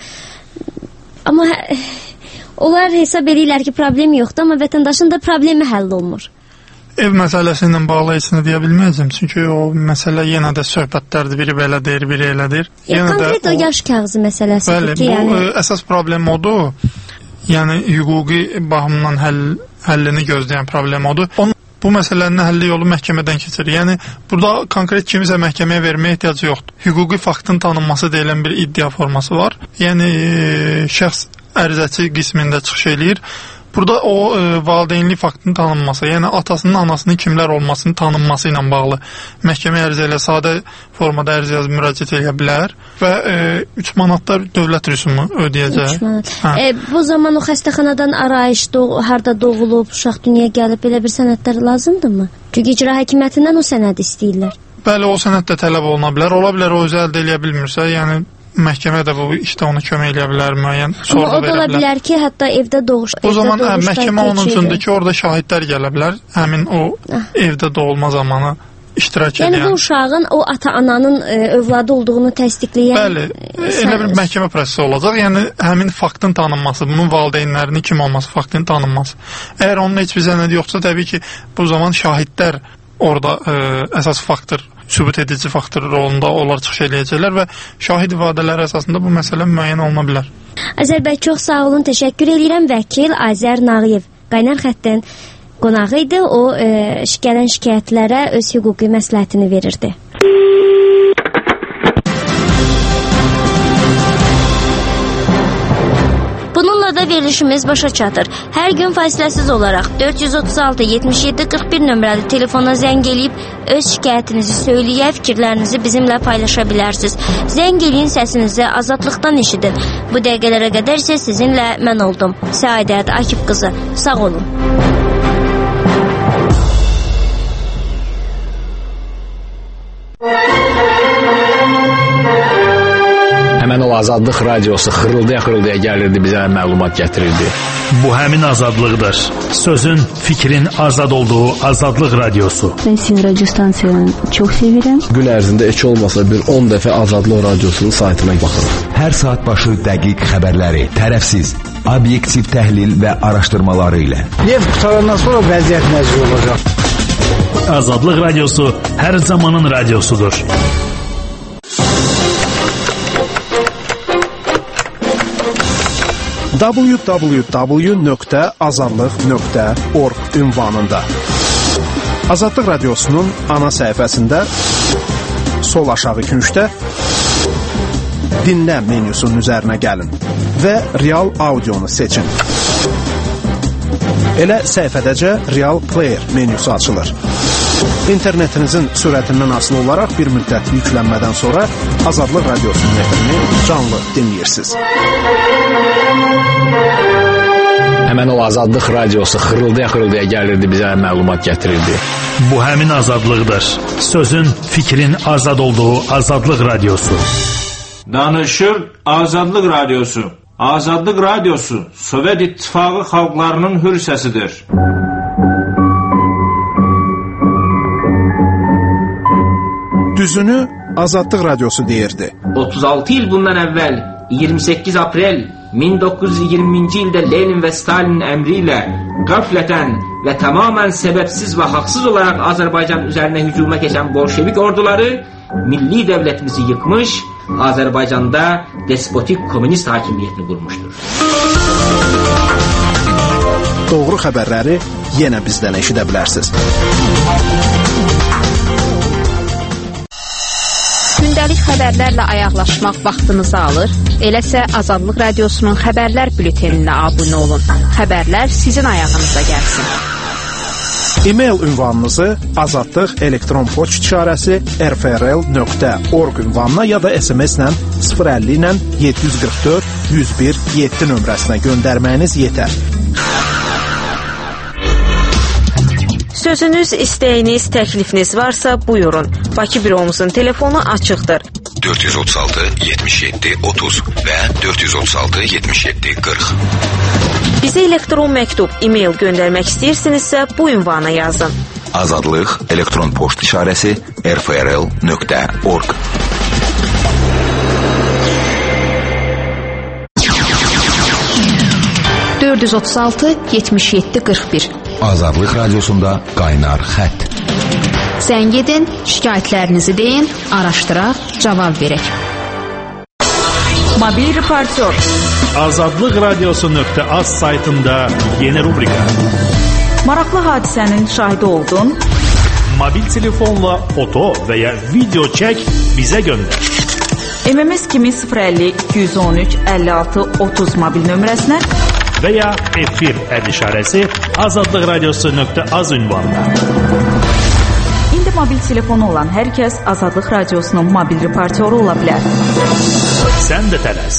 amma onlar hesab edirlər ki, problem yoxdur, amma vətəndaşın da problemi həll olmur. Ev məsələsi ilə bağlı heç nə deyə bilməyəcəm, çünki o məsələ yenə də söhbətlərdir, biri belə deyir, biri elə deyir. Konkret o yaş kağızı məsələsidir ki, yəni... Əsas problem odur, yəni hüquqi baxımdan həllini gözləyən problem odur. Bu məsələnin həlli yolu məhkəmədən keçir. Yəni, burada konkret kimisə məhkəməyə verməyə ehtiyac yoxdur. Hüquqi faktın tanınması deyilən bir iddia forması var. Yəni, şəxs ərizəçi qismində çıxış eləyir. Burada o valideynlik faktının tanınması, yəni atasının, anasının kimlər olmasının tanınması ilə bağlı məhkəmə ərizə ilə sadə formada ərizə yazıb müraciət edə bilər və 3 manatlar dövlət rüsumu ödəyəcək. 3 manat. Bu zaman o xəstəxanadan arayış, harda doğulub, uşaq dünyaya gəlib, belə bir sənədlər lazımdırmı? Çünki icra hakimiyyətindən o sənəd istəyirlər. Bəli, o sənəd də tələb oluna bilər. Ola bilər o özü əldə edə bilmirsə, yəni məhkəmə də bu işdə ona kömək eləyə bilər, müəyyən sorğu verə bilər. Amma o da ola bilər ki, hətta evdə doğuş. O zaman məhkəmə onun üçündür ki, orada şahidlər gələ bilər, həmin o evdə doğulma zamanı iştirak edən. Yəni bu uşağın o ata-ananın övladı olduğunu təsdiqləyən. Bəli, elə bir məhkəmə prosesi olacaq. Yəni həmin faktın tanınması, bunun valideynlərinin kim olması, faktın tanınması. Əgər onun heç bir sənədi yoxsa, təbii ki, bu zaman şahidlər orada əsas faktor, sübut edici faktor rolunda onlar çıxış eləyəcəklər və şahid ifadələri əsasında bu məsələ müəyyən oluna bilər. Azər bəy, çox sağ olun, təşəkkür edirəm. Vəkil Azər Nağıyev Qaynar xəttin qonağı idi. O gələn şikayətlərə öz hüquqi məsləhətini verirdi. verilişimiz başa çatır. Hər gün fasiləsiz olaraq 436 77 41 nömrəli telefona zəng eləyib öz şikayətinizi söyləyə, fikirlərinizi bizimlə paylaşa bilərsiniz. Zəng eləyin, səsinizi azadlıqdan eşidin. Bu dəqiqələrə qədər isə sizinlə mən oldum. Səadət Akif qızı. Sağ olun. Həmən o Azadlıq radiosu xırıldaya-xırıldaya gəlirdi, bizə məlumat gətirirdi. Bu həmin azadlıqdır. Sözün, fikrin azad olduğu Azadlıq radiosu. Ben sizin radyo stansiyanı çok sevirəm. Gün ərzində heç olmasa bir 10 dəfə Azadlıq radiosunun saytına baxırım. Hər saat başı dəqiq xəbərləri, tərəfsiz, obyektiv təhlil və araşdırmaları ilə. Neft qutarandan sonra vəziyyət nəzir olacaq. Azadlıq radiosu hər zamanın radiosudur. www.azadlıq.org ünvanında Azadlıq radiosunun ana səhifəsində sol aşağı küncdə dinlə menyusunun üzərinə gəlin və real audionu seçin. Elə səhifədəcə Real Player menyusu açılır. İnternetinizin sürətindən asılı olaraq bir müddət yüklənmədən sonra Azadlıq radiosunun efrini canlı dinləyirsiniz. Həmən o Azadlıq radiosu xırıldaya-xırıldaya gəlirdi, bizə məlumat gətirirdi. Bu həmin azadlıqdır. Sözün, fikrin azad olduğu Azadlıq radiosu. Danışır Azadlıq radiosu. Azadlıq radiosu Sovet İttifaqı xalqlarının hür səsidir. Düzünü Azadlıq radiosu deyirdi. 36 il bundan əvvəl 28 aprel 1920-ci ildə Lenin və Stalinin əmri ilə qəflətən və tamamən səbəbsiz və haqsız olaraq Azərbaycan üzərinə hücuma keçən bolşevik orduları milli dövlətimizi yıkmış, Azərbaycanda despotik komünist hakimiyyətini qurmuşdur. Doğru xəbərləri yenə bizdən eşidə bilərsiniz. Gündəlik xəbərlərlə ayaqlaşmaq vaxtınızı alır. Eləsə Azadlıq radiosunun xəbərlər bülteninə abunə olun. Xəbərlər sizin ayağınıza gəlsin. E-mail ünvanınızı azadlıq elektron poçt işarəsi rfrl.org ünvanına ya da SMS-lə 050 ilə 744 101 7 nömrəsinə göndərməyiniz yetər. Sözünüz, istəyiniz, təklifiniz varsa buyurun. Bakı büromuzun telefonu açıqdır. 436 77 30 və 436 77 40. Bizə elektron məktub, e-mail göndərmək istəyirsinizsə bu ünvana yazın. Azadlıq elektron poçt işarəsi rfrl.org. (436-77-41) Azadlıq radiosunda qaynar xətt. Zəng edin, şikayətlərinizi deyin, araşdıraq, cavab verək. Mobil reportyor. Azadlıq radiosu.az saytında yeni rubrika. Maraqlı hadisənin şahidi oldun. Mobil telefonla foto və ya video çək, bizə göndər. MMS kimi 050 213 56 30 mobil nömrəsinə və ya efir əd işarəsi Azadlıq radiosu.az ünvanına. İndi mobil telefonu olan hər kəs Azadlıq radiosunun mobil reportyoru ola bilər. Sən də tələs.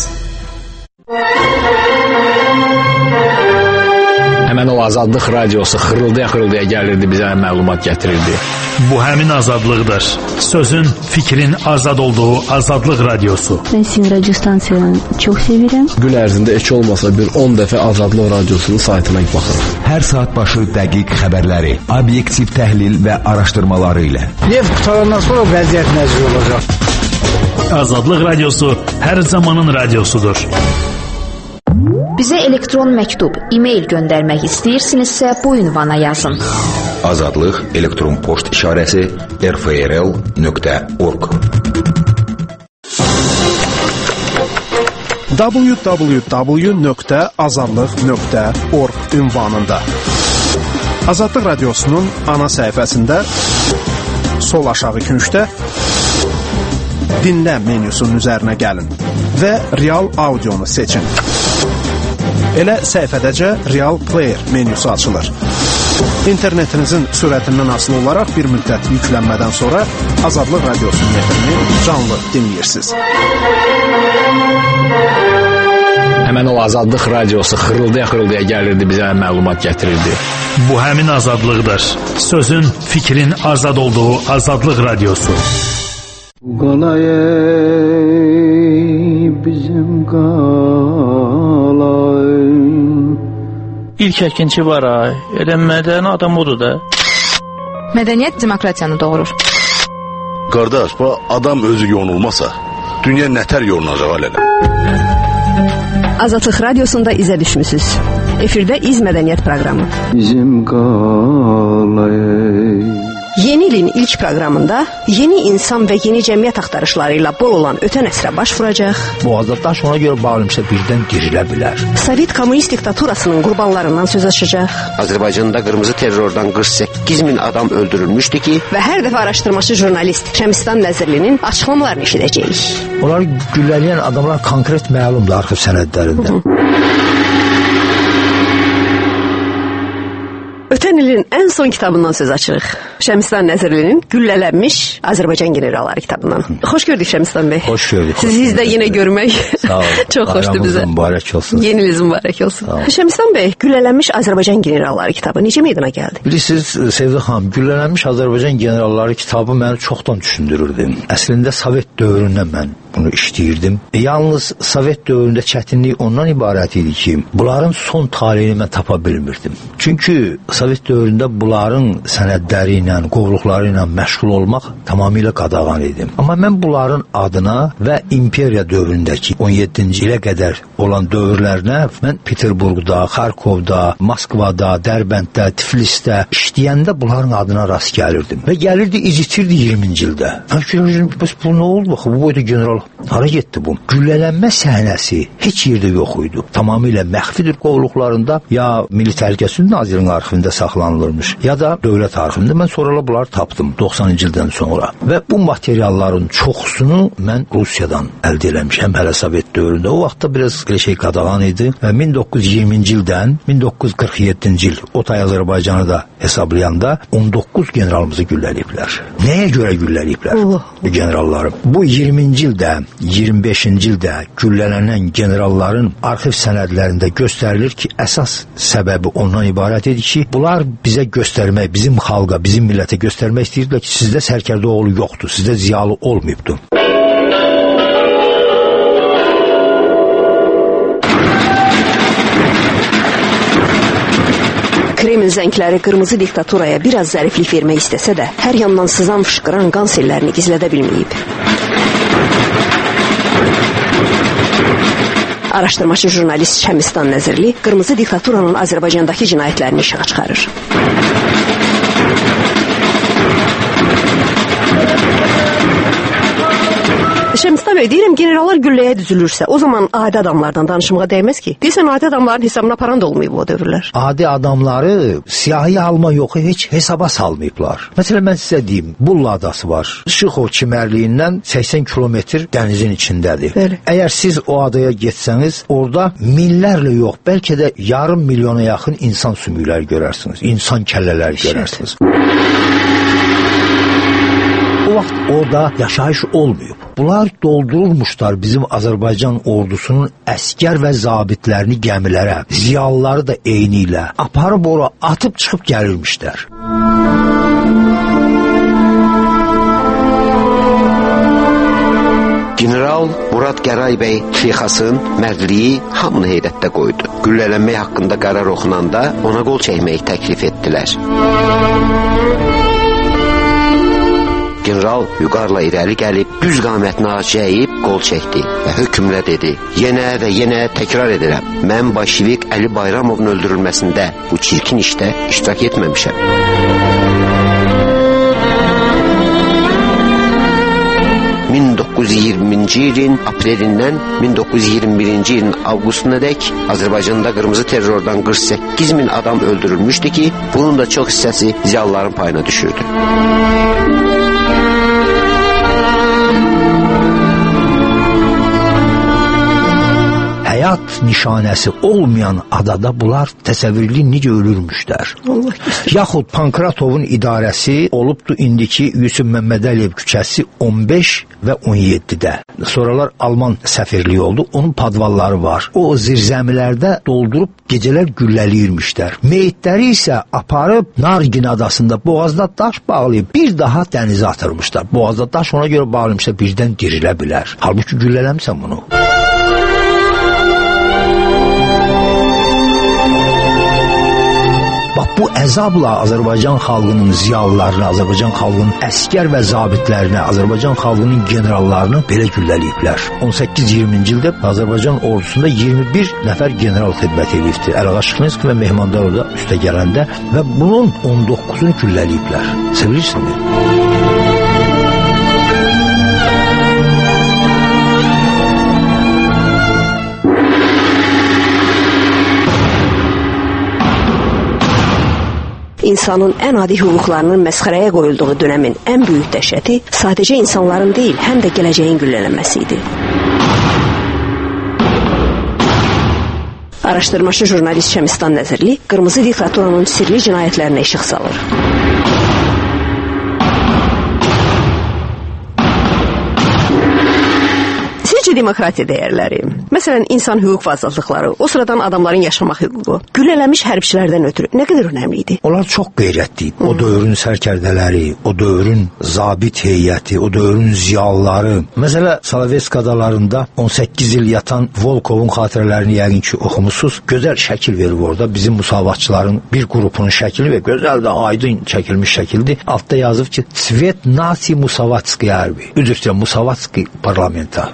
Həmən o Azadlıq radiosu xırıldaya-xırıldaya gəlirdi, bizə məlumat gətirirdi. Bu həmin azadlıqdır. Sözün, fikrin azad olduğu Azadlıq radiosu. Ben sizin radyo stansiyanı çok sevirəm. Gün ərzində heç olmasa bir 10 dəfə Azadlıq radiosunun saytına baxırım. Hər saat başı dəqiq xəbərləri, obyektiv təhlil və araşdırmaları ilə. Neft qutarandan sonra vəziyyət nəzir olacaq. Azadlıq radiosu hər zamanın radiosudur. Bizə elektron məktub, e-mail göndərmək istəyirsinizsə bu ünvana yazın. Azadlıq elektron poçt işarəsi rfrl.org. www.azadlıq.org ünvanında Azadlıq radiosunun ana səhifəsində sol aşağı küncdə dinlə menyusunun üzərinə gəlin və real audionu seçin. Elə səhifədəcə Real Player menyusu açılır. İnternetinizin sürətindən asılı olaraq bir müddət yüklənmədən sonra Azadlıq Radiosunun efrini canlı dinləyirsiniz. Həmən o Azadlıq Radiosu xırıldaya gəlirdi, bizə məlumat gətirirdi. Bu həmin azadlıqdır. Sözün, fikrin azad olduğu Azadlıq Radiosu. Qalay bizim qalay. İlk əkinçi var ay. Elə mədəni adam odur da. Mədəniyyət demokratiyanı doğurur. Qardaş, bu adam özü yonulmasa, dünya nətər yonulacaq alələ? Azadlıq Radiosunda izə düşmüsünüz. Efirdə İz Mədəniyyət proqramı. Bizim qalay. Yeni ilin ilk proqramında yeni insan və yeni cəmiyyət axtarışları ilə bol olan ötən əsrə baş vuracaq. Bu azadlıqdan sonra görə bağımsa birdən dirilə bilər. Sovet kommunist diktaturasının qurbanlarından söz açacaq. Azərbaycanda qırmızı terrordan 48 min adam öldürülmüşdü ki, və hər dəfə araşdırmacı jurnalist Şəmistan Nəzirlinin açıqlamalarını eşidəcəyik. Onları güllələyən adamlar konkret məlumdur arxiv sənədlərində. Ötən ilin ən son kitabından söz açırıq. Şəmistan Nəzirlinin Güllələnmiş Azərbaycan generalları kitabından. Xoş gördük Şəmistan bəy. Xoş gördük. Sizi izdə yenə görmək çox xoşdur bizə. Mübarək olsun. Yeniniz mübarək olsun. Şəmistan bəy, Güllələnmiş Azərbaycan generalları kitabı necə meydana gəldi? Bilirsiniz, Sevda xanım, Güllələnmiş Azərbaycan generalları kitabı məni çoxdan düşündürürdü. Əslində Sovet dövründə mən bunu işləyirdim. Yalnız Sovet dövründə çətinlik ondan ibarət idi ki, bunların son taleyini mən tapa bilmirdim. Çünki Sovet dövründə bunların sənədləri ilə, qovluqları ilə məşğul olmaq tamamilə qadağan idi. Amma mən bunların adına və imperiya dövründəki 17-ci ilə qədər olan dövrlərinə mən Peterburqda, Xarkovda, Moskvada, Dərbənddə, Tiflisdə işləyəndə bunların adına rast gəlirdim. Və gəlirdi, icitirdi 20-ci ildə. Bəs bu nə oldu? Bu boyda general hara getdi bu? Güllələnmə səhnəsi heç yerdə yox idi. Tamamilə məxfidir qovluqlarında, ya Milli Təhlükəsizlik Nazirliyinin arxivində saxlanılırmış, ya da dövlət arxivində. Mən sonralar bunları tapdım 90-cı ildən sonra. Və bu materialların çoxsunu mən Rusiyadan əldə eləmişəm hələ Sovet dövründə. O vaxtda biraz elə şey qadağan idi və 1920-ci ildən 1947-ci il Otay Azərbaycanı da hesablayanda 19 generalımızı gülləliyiblər. Nəyə görə gülləliyiblər bu generalları? Bu 20-ci ildə, 25-ci ildə güllələnən generalların arxiv sənədlərində göstərilir ki, əsas səbəbi ondan ibarət idi ki, bunlar bizə göstərmək, bizim xalqa, bizim millətə göstərmək istəyirdilər ki, sizdə sərkərdə oğlu yoxdur, sizdə ziyalı olmayıbdır. Kreml zəngləri qırmızı diktaturaya biraz zəriflik vermək istəsə də, hər yandan sızan fışqıran qan sellərini gizlədə bilməyib. Araşdırmacı jurnalist Şəmistan Nəzirli qırmızı diktaturanın Azərbaycandakı cinayətlərini işığa çıxarır. Şəmistan bəy, deyirəm, generallar gülləyə düzülürsə, o zaman adi adamlardan danışmağa dəyməz ki. Deyirsən, adi adamların hesabına aparan da olmayıb o dövrlər. Adi adamları siyahıya alma yox, heç hesaba salmayıblar. Məsələn, mən sizə deyim, Bulla adası var. Şıxov çimərliyindən 80 kilometr dənizin içindədir. Bəli. Əgər siz o adaya getsəniz, orada minlərlə yox, bəlkə də yarım milyona yaxın insan sümükləri görərsiniz, insan kəllələri görərsiniz. O vaxt orada yaşayış olmayıb. Bunlar doldurulmuşlar bizim Azərbaycan ordusunun əskər və zabitlərini gəmilərə, ziyalıları da eyni ilə aparıb ora atıb çıxıb gəlirmişlər. General Murad Gəray bəy Xixasın mərdliyi hamını heyrətdə qoydu. Güllələnmək haqqında qərar oxunanda ona qol çəkməyi təklif etdilər. General vüqarla irəli gəlib, düz qamətinə acəyib qol çəkdi və hökmlə dedi: yenə və yenə təkrar edirəm, mən Bolşevik Əli Bayramovun öldürülməsində bu çirkin işdə iştirak etməmişəm. ...1920-ci ilin aprelindən 1921-ci ilin avqustuna-dək Azərbaycanda qırmızı terrordan 48 min adam öldürülmüşdü ki, bunun da çox hissəsi ziyalıların payına düşürdü. həyat nişanəsi olmayan adada bunlar təsəvvürlü necə ölürmüşlər. Yaxud Pankratovun idarəsi olubdu indiki Yusuf Məmmədəliyev küçəsi 15 və 17-də. Sonralar Alman səfirliyi oldu. Onun padvalları var. O zirzəmilərdə doldurub gecələr gülləliyirmişlər. Meyitləri isə aparıb Nargin adasında boğazda daş bağlayıb bir daha dənizə atırmışlar. Boğazda daş ona görə bağlamışlar, birdən dirilə bilər. Halbuki güllələmsən bunu. Bax, bu əzabla Azərbaycan xalqının ziyalılarını, Azərbaycan xalqının əskər və zabitlərini, Azərbaycan xalqının generallarını belə gülləliyiblər. 18-20-ci ildə Azərbaycan ordusunda 21 nəfər general xidmət edibdi. Əlağa Şıxlinski və Mehmandarov da üstə gələndə və bunun 19-unu gülləliyiblər. Sevilirsinmi? İnsanın ən adi hüquqlarının məsxərəyə qoyulduğu dönəmin ən böyük dəhşəti sadəcə insanların deyil, həm də gələcəyin güllələnməsi idi. Araşdırmaçı jurnalist Şəmistan Nəzirli qırmızı diktaturanın sirli cinayətlərinə işıq salır. Demokratiya dəyərləri, məsələn, insan hüquq və azadlıqları, o sıradan adamların yaşamaq hüququ, güllələmiş hərbçilərdən ötürü nə qədər önəmli idi? Onlar çox qeyrətli. O dövrün sərkərdələri, o dövrün zabit heyəti, o dövrün ziyalıları. Məsələn, Salavesk adalarında 18 il yatan Volkovun xatirələrini yəqin ki oxumusunuz. Gözəl şəkil verir orada. Bizim müsavatçıların bir qrupunun şəkili və gözəl də aydın çəkilmiş şəkildir. Altda yazıb ki, Svet Nasi Musavatski Arbi. Üzr Musavatski parlamenta.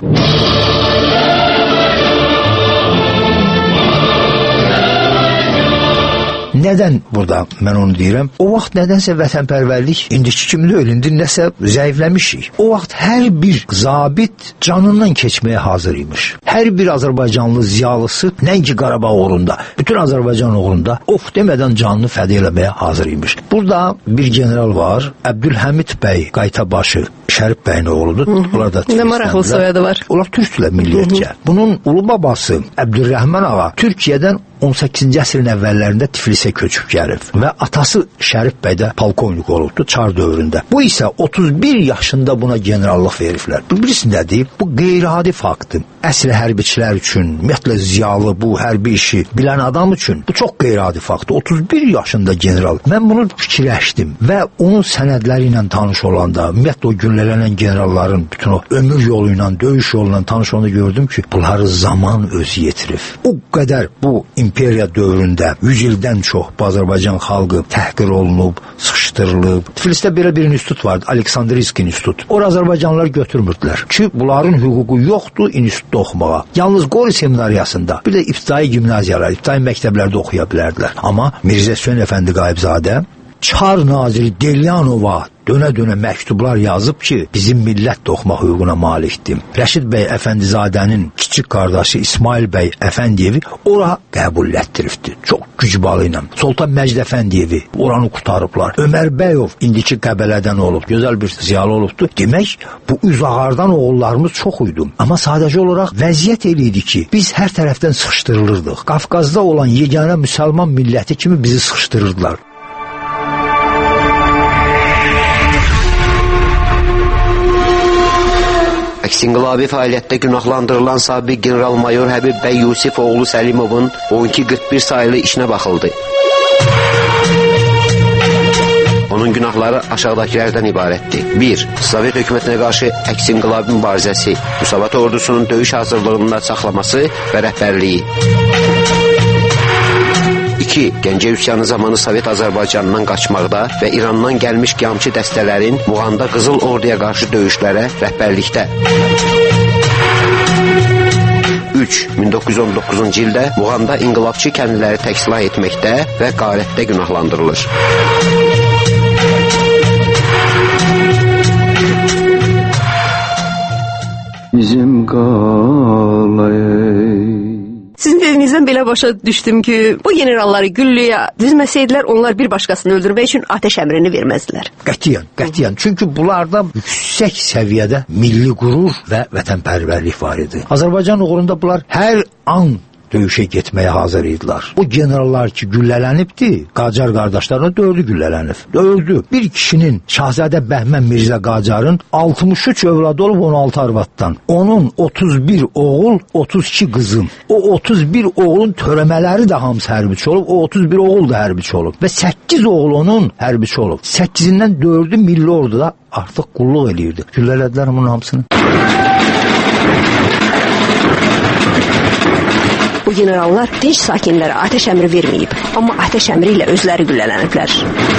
Nədən burada mən onu deyirəm? O vaxt nədənsə vətənpərvərlik indiki kimi deyil, indi nəsə zəifləmişik. O vaxt hər bir zabit canından keçməyə hazır imiş. Hər bir Azərbaycanlı ziyalısı nəinki Qarabağ uğrunda, bütün Azərbaycan uğrunda of demədən canını fəda eləməyə hazır imiş. Burada bir general var, Əbdülhəmid bəy Qaytabaşı, Şərif bəyin oğludur. Onlar da nə maraqlı soyadı var. Onlar türkdülər milliyyətcə. Bunun ulu babası Əbdülrəhman ağa Türkiyədən 18-ci əsrin əvvəllərində Tiflisə köçüb gəlib və atası Şərif bəy də polkovnik olubdu Çar dövründə. Bu isə 31 yaşında buna generallıq veriblər. Bilirsin nədir? Bu qeyri-adi faktdır. Əsl hərbiçilər üçün, ümumiyyətlə ziyalı bu hərbi işi bilən adam üçün bu çox qeyri-adi faktdır. 31 yaşında general. Mən bunu fikirləşdim və onun sənədləri ilə tanış olanda, ümumiyyətlə o güllələnən generalların bütün o ömür yolu ilə, döyüş yolu ilə tanış olanda gördüm ki, bunları zaman özü yetirib. O qədər bu imperiya dövründə 100 ildən çox Azərbaycan xalqı təhqir olunub, sıxışdırılıb. Tiflisdə belə bir institut vardı, Aleksandriyski institut. Ora Azərbaycanlılar götürmürdülər ki, bunların hüququ yoxdur institutda oxumağa. Yalnız Qori seminariyasında, bir də ibtidai gimnaziyalar, ibtidai məktəblərdə oxuya bilərdilər. Amma Mirzə Hüseyn Əfəndi Qayıbzadə Çar naziri Delyanova dönə-dönə məktublar yazıb ki, bizim millət də oxumaq hüququna malikdir. Rəşid bəy Əfəndizadənin kiçik qardaşı İsmail bəy Əfəndiyevi ora qəbul etdiribdi. Çox gücbalı ilə. Sultan Məcid Əfəndiyevi oranı qutarıblar. Ömər Bəyov indiki Qəbələdən olub, gözəl bir ziyalı olubdu. Demək, bu üzağardan oğullarımız çox idi. Amma sadəcə olaraq vəziyyət elə idi ki, biz hər tərəfdən sıxışdırılırdıq. Qafqazda olan yeganə müsəlman milləti kimi bizi sıxışdırırdılar. Əks-inqilabi fəaliyyətdə günahlandırılan sabiq general-mayor Həbib bəy Yusif oğlu Səlimovun 1241 sayılı işinə baxıldı. Onun günahları aşağıdakilərdən ibarətdir. 1. Sovet hökumətinə qarşı əks-inqilabi mübarizəsi, Müsavat ordusunun döyüş hazırlığında saxlaması və rəhbərliyi. 2. Gəncə üsyanı zamanı Sovet Azərbaycanından qaçmaqda və İrandan gəlmiş qiyamçı dəstələrin Muğanda Qızıl Orduya qarşı döyüşlərə rəhbərlikdə. 3. 1919-cu ildə Muğanda inqilabçı kəndliləri təksilah etməkdə və qarətdə günahlandırılır. Bizim qalay Sizin dediyinizdən belə başa düşdüm ki, bu generalları güllüyə dizməsəydilər, onlar bir başqasını öldürmək üçün atəş əmrini verməzdilər. Qətiyyən. Çünki bunlarda yüksək səviyyədə milli qürur və vətənpərvərlik var idi. Azərbaycan uğrunda bunlar hər an döyüşə getməyə hazır idilər. O generallar ki güllələnibdi, Qacar qardaşlarına 4'ü güllələnib. 4'ü. Bir kişinin Şahzadə Bəhmən Mirzə Qacarın 63 övladı olub 16 arvaddan. Onun 31 oğul, 32 qızın. O 31 oğulun törəmələri də hamısı hərbiçi olub. O 31 oğul da hərbiçi olub. Və 8 oğul onun hərbiçi olub. 8-dən 4'ü milli orduda artıq qulluq eləyirdi. Güllələdilər bunun hamısını. Bu generallar dinç sakinlərə atəş əmri verməyib, amma atəş əmri ilə özləri güllələniblər.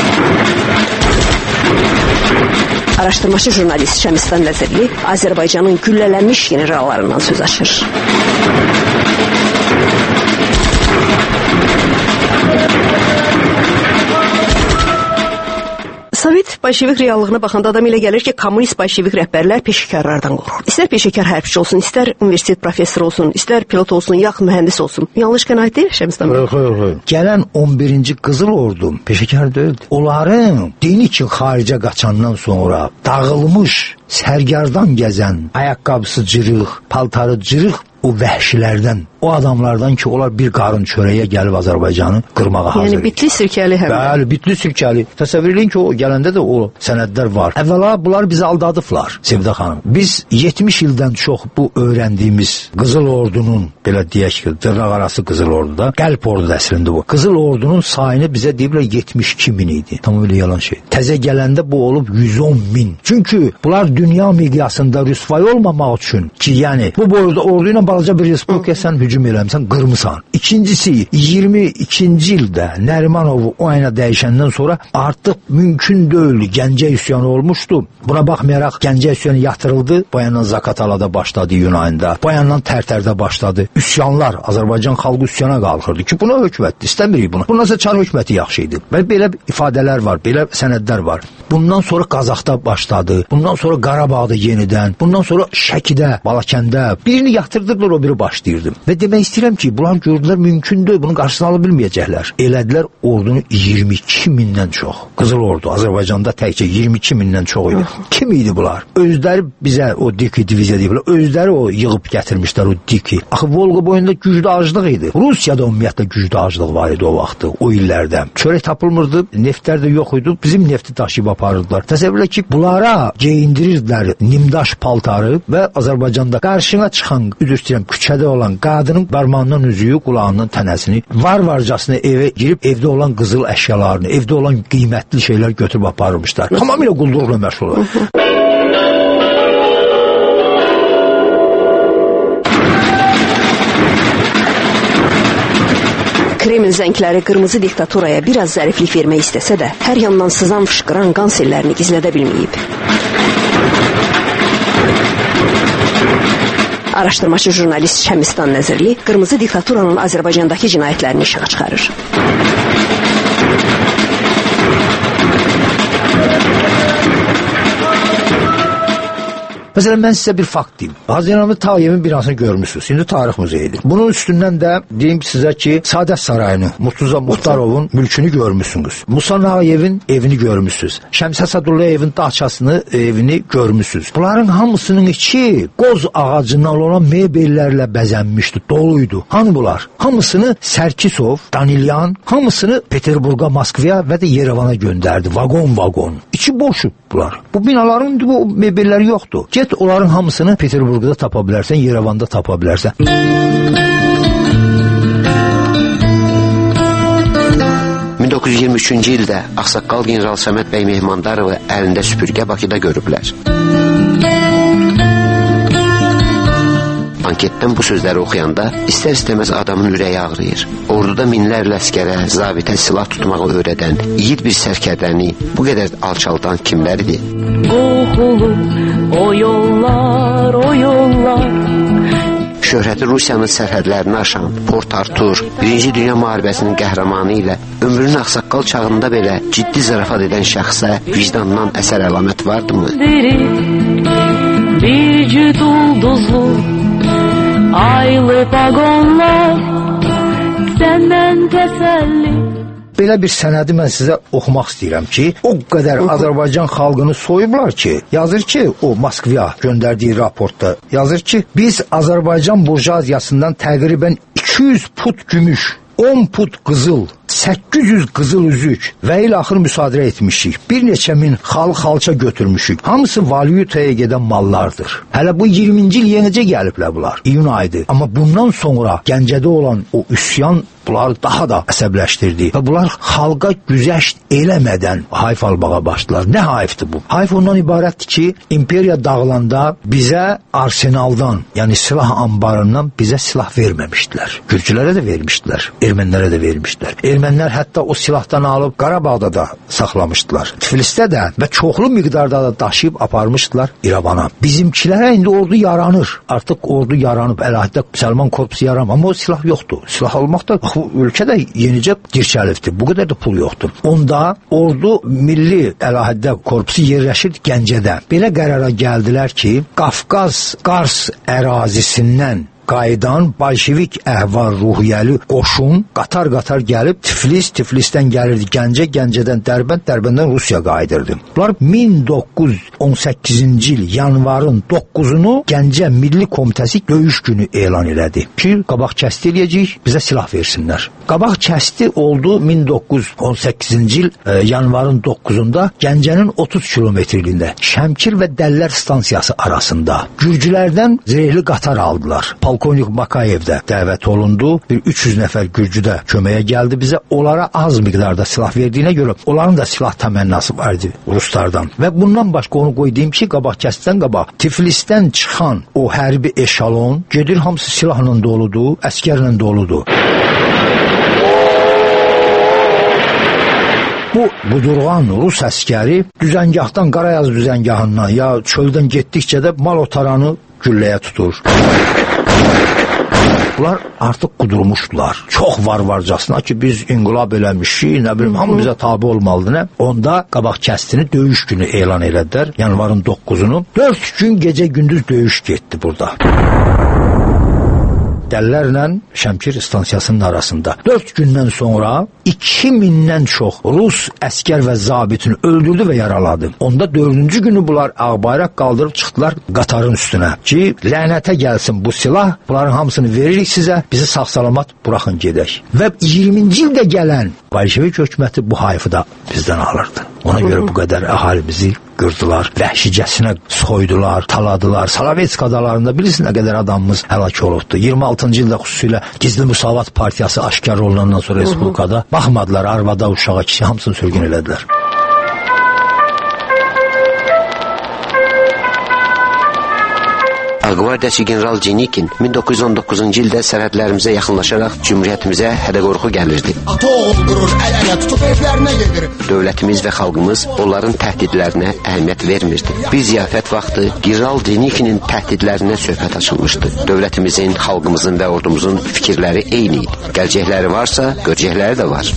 Araşdırmacı jurnalist Şəmistan Nəzirli Azərbaycanın güllələnmiş generallarından söz açır. Sovet bolşevik reallığına baxanda adam elə gəlir ki, kommunist bolşevik rəhbərlər peşəkarlardan qorxur. İstər peşəkar hərbçi olsun, istər universitet professoru olsun, istər pilot olsun, yaxud mühəndis olsun. Yanlış qənaət deyil Şəmistan bəy? Xeyr. Gələn 11-ci Qızıl Ordu peşəkar deyildi. Onların dini ki xaricə qaçandan sonra dağılmış, sərgardan gəzən, ayaqqabısı cırıq, paltarı cırıq o vəhşilərdən, o adamlardan ki, onlar bir qarın çörəyə gəlib Azərbaycanı qırmağa hazır. Yəni bitli sirkəli həmin. Bəli, bitli sirkəli. Təsəvvür edin ki, o gələndə də o sənədlər var. Əvvəla bunlar bizi aldadıblar, Sevdə xanım. Biz 70 ildən çox bu öyrəndiyimiz Qızıl Ordunun, belə deyək ki, dırnaq arası Qızıl Orduda, qəlb ordu əslində bu. Qızıl Ordunun sayını bizə deyiblər 72 min idi. Tamamilə yalan şey. Təzə gələndə bu olub 110 min. Çünki bunlar dünya miqyasında rüsvay olmamaq üçün ki, yəni bu ordu ilə balaca bir respublikaya sən hücum eləmişsən, qırmısan. İkincisi, 22-ci ildə Nərimanovu o ayına dəyişəndən sonra artıq mümkün deyil, Gəncə üsyanı olmuşdu. Buna baxmayaraq Gəncə üsyanı yatırıldı. Bu yandan Zaqatalada başladı iyun ayında. Bu yandan Tərtərdə başladı. Üsyanlar, Azərbaycan xalqı üsyana qalxırdı ki, buna hökumət istəmirik bunu. Bundan sonra Çar hökuməti yaxşı idi. Və belə ifadələr var, belə sənədlər var. Bundan sonra Qazaxda başladı. Bundan sonra Qarabağda yenidən. Bundan sonra Şəkidə, Balakəndə. Birini yatırdılar, o biri başlayırdı. Və demək istəyirəm ki, bunlar gördülər mümkün deyil, bunun qarşısını ala bilməyəcəklər. Elədilər ordunu 22 mindən çox. Qızıl Ordu Azərbaycanda təkcə 22 mindən çox idi. Kim idi bunlar? Özləri bizə o Diki diviziya deyiblər. Özləri o yığıb gətirmişlər o Diki. Axı Volqa boyunda güclü aclıq idi. Rusiyada ümumiyyətlə güclü aclıq var idi o vaxtı, o illərdə. Çörək tapılmırdı, neftlər də yox idi. Bizim nefti daşıyıb aparırdılar. Təsəvvürlə ki, bunlara geyindirirdilər nimdaş paltarı və Azərbaycanda qarşına çıxan, üzr istəyirəm, küçədə olan qadının barmağından üzüyü, qulağından tənəsini, varcasına evə girib evdə olan qızıl əşyalarını, evdə olan qiymətli şeylər götürüb aparırmışlar. Tamamilə qulluqla məşğul olur. Kreml zəngləri qırmızı diktaturaya biraz zəriflik vermək istəsə də, hər yandan sızan fışqıran qan sellərini gizlədə bilməyib. Araşdırmacı jurnalist Şəmistan Nəzirli qırmızı diktaturanın Azərbaycandakı cinayətlərini işığa çıxarır. Məsələn, mən sizə bir fakt deyim. Haziranlı Tağıyevin binasını görmüşsünüz. İndi tarix muzeyidir. Bunun üstündən də deyim sizə ki, Saadət Sarayını, Murtuza Muxtarovun mülkünü görmüşsünüz. Musa Nağıyevin evini görmüşsünüz. Şəmsə Sadullayevin dağçasını, evini görmüşsünüz. Bunların hamısının içi qoz ağacından olan mebellərlə bəzənmişdi, doluydu. Hani bunlar? Hamısını Sərkisov, Danilyan, hamısını Peterburqa, Moskvaya və də Yerevana göndərdi. Vagon. İçi boşu bunlar. Bu binaların bu mebelləri yoxdur. Get onların hamısını Peterburqda tapa bilərsən, Yerevanda tapa bilərsən. ...1923-cü ildə Ağsaqqal general Səməd bəy Mehmandarovu əlində süpürgə Bakıda görüblər. Anketdən bu sözləri oxuyanda istər-istəməz adamın ürəyi ağrıyır. Orduda minlərlə əskərə, zabitə silah tutmağı öyrədən, yiğit bir sərkərdəni bu qədər alçaldan kimlər idi? Qoxulub o yollar, o yollar. Şöhrəti Rusiyanın sərhədlərini aşan Port Artur, 1-ci Dünya müharibəsinin qəhrəmanı ilə ömrünün ağsaqqal çağında belə ciddi zarafat edən şəxsə vicdandan əsər əlamət vardımı? Bir cüt ulduzlu aylı vagonlar təsəlli. Belə bir sənədi mən sizə oxumaq istəyirəm ki, o qədər Azərbaycan xalqını soyublar ki, yazır ki, o Moskvaya göndərdiyi raportda yazır ki, biz Azərbaycan burjuaziyasından təqribən 200 put gümüş, 10 put qızıl, 800 qızıl üzük və ilaxır müsadirə etmişik. Bir neçə min xalça götürmüşük. Hamısı valyutaya gedən mallardır. Hələ bu 20-ci il yenicə gəliblər bunlar. İyun ayıdır. Amma bundan sonra Gəncədə olan o üsyan bunları daha da əsəbləşdirdi və bunlar xalqa güzəşt eləmədən hayf almağa başladılar. Nə hayfdır bu? Hayf ondan ibarətdir ki, imperiya dağılanda bizə arsenaldan, yəni silah anbarından bizə silah verməmişdilər. Gürcülərə də vermişdilər, ermənilərə də vermişdilər. Ermənilər hətta o silahdan alıb Qarabağda da saxlamışdılar. Tiflisdə də və çoxlu miqdarda da daşıyıb aparmışdılar İrəvana. Bizimkilərə indi ordu yaranır. Artıq ordu yaranıb, əlahiddə müsəlman korpusu yaranıb, amma o silah yoxdur. Silah almaq da ölkədə yenicə dirçəlibdir. Bu qədər də pul yoxdur. Onda ordu milli əlahiddə korpusu yerləşir Gəncədə. Belə qərara gəldilər ki, Qafqaz-Qars ərazisindən qayıdan bolşevik əhval ruhiyyəli qoşun qatar-qatar gəlib Tiflisdən gəlirdi Gəncə, Gəncədən Dərbənd, Dərbəndən Rusiya qayıdırdı. Bunlar 1918-ci il yanvarın 9-unu Gəncə Milli Komitəsi döyüş günü elan elədi ki, qabaq kəsti eləyəcəyik, bizə silah versinlər. Qabaq kəsti oldu 1918-ci il yanvarın 9-unda Gəncənin 30 kilometrliyində Şəmkir və Dəllər stansiyası arasında Gürcülərdən zirehli qatar aldılar. Polkovnik Bakayev də dəvət olundu. Bir 300 nəfər Gürcü də köməyə gəldi bizə. Onlara az miqdarda silah verdiyinə görə onların da silah təmənnası vardı Ruslardan. Və bundan başqa onu qoydum ki, qabaq kəsdən qabaq Tiflisdən çıxan o hərbi eşalon gedir, hamısı silahla doludur, əskərlə doludur. Bu budurğan Rus əskəri düzəngahdan, Qarayaz düzəngahından ya çöldən getdikcə də mal otaranı gülləyə tutur. Bunlar artıq qudurmuşdular. Çox varcasına ki, biz inqilab eləmişik, nə bilim, hamı bizə tabi olmalıdır, nə? Onda qabaq kəstini döyüş günü elan elədilər, yanvarın 9-unu. 4 gün gecə gündüz döyüş getdi burada. Dəllərlə Şəmkir stansiyasının arasında. 4 gündən sonra 2000-dən çox Rus əskər və zabitini öldürdü və yaraladı. Onda 4-cü günü bunlar ağbayraq qaldırıb çıxdılar qatarın üstünə ki, lənətə gəlsin bu silah, bunların hamısını veririk sizə, bizi sağ-salamat buraxın gedək. Və 20-ci ildə gələn bolşevik hökuməti bu hayfı da bizdən alırdı. Ona görə bu qədər əhali bizi qırdılar, vəhşicəsinə soydular, taladılar. Salavetsk adalarında bilirsiniz nə qədər adamımız həlak olubdu. 26-cı ildə xüsusilə Gizli Müsavat Partiyası aşkar olunandan sonra Respublikada baxmadılar, arvada, uşağa, kişi hamısını sürgün elədilər. Ağqvardiyaçı general Denikin 1919-cu ildə sərhədlərimizə yaxınlaşaraq cümhuriyyətimizə hədə-qorxu gəlirdi. Dövlətimiz və xalqımız onların təhdidlərinə əhəmiyyət vermirdi. Bir ziyafət vaxtı general Denikinin təhdidlərinə söhbət açılmışdı. Dövlətimizin, xalqımızın və ordumuzun fikirləri eyni idi. Gələcəkləri varsa, görəcəkləri də var.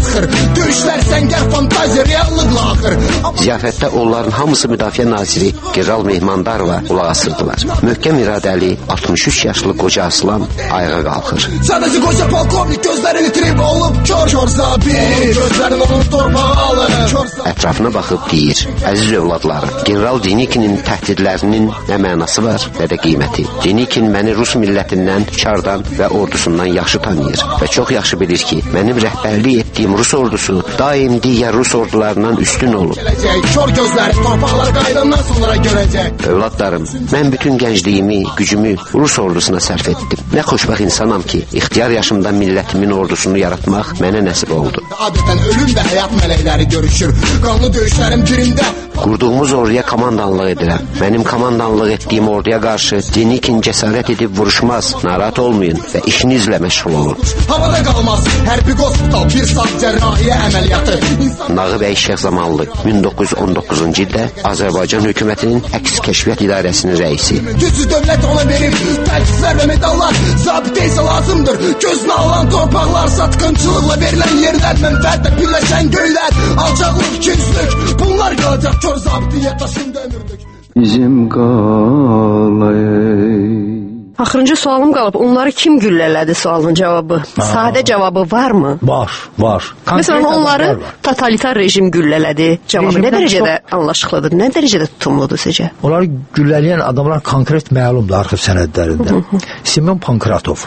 Ziyafətdə onların hamısı müdafiə naziri general Mehmandarova qulaq asırdılar. Möhkəm iradəli 63 yaşlı qoca aslan ayağa qalxır. Sadəcə qoca polkovnik gözlərini itirib olub kör zabit, gözlərin olub torpağa alır. Ətrafına baxıb deyir: əziz övladlarım, general Denikinin təhdidlərinin nə mənası var, nə də qiyməti. Denikin məni Rus millətindən, çardan və ordusundan yaxşı tanıyır və çox yaxşı bilir ki, mənim rəhbərlik etdiyim Rus ordusu daim digər Rus ordularından üstün olub. Kör gözləri torpaqlar qayıdandan sonra görəcək. Övladlarım, mən bütün gəncliyimi, gücümü Rus ordusuna sərf etdim. Nə xoşbəxt insanam ki, ixtiyar yaşımda millətimin ordusunu yaratmaq mənə nəsib oldu. Adətən ölüm və həyat mələkləri görüşür. Qanlı döyüşlərin birində qurduğumuz orduya komandanlıq edirəm. Mənim komandanlıq etdiyim orduya qarşı Denikin cəsarət edib vuruşmaz. Narahat olmayın və işinizlə məşğul olun. Havada qalmaz hərbi hospital, bir saat cərrahiyyə əməliyyatı. Nağı bəy Şeyxzamanlı 1919-cu ildə Azərbaycan hökumətinin əks kəşfiyyat idarəsinin rəisi. Güclü dövlət ona verir, təkliflər və medallar, zabitə isə lazımdır. Gözünə alan torpaqlar, satqınçılıqla verilən yerlər, mənfəətlə birləşən göylər, alçaqlıq, ikincillik, bunlar qalacaq kör zabitin yataşında ömürlük. Bizim qalay. Axırıncı sualım qalıb. Onları kim güllələdi sualın cavabı? Sadə cavabı varmı? Var. Məsələn, onları totalitar rejim güllələdi. Cavabı nə dərəcədə anlaşıqlıdır, nə dərəcədə tutumludur sizcə? Onları güllələyən adamlar konkret məlumdur arxiv sənədlərində. Simeon Pankratov.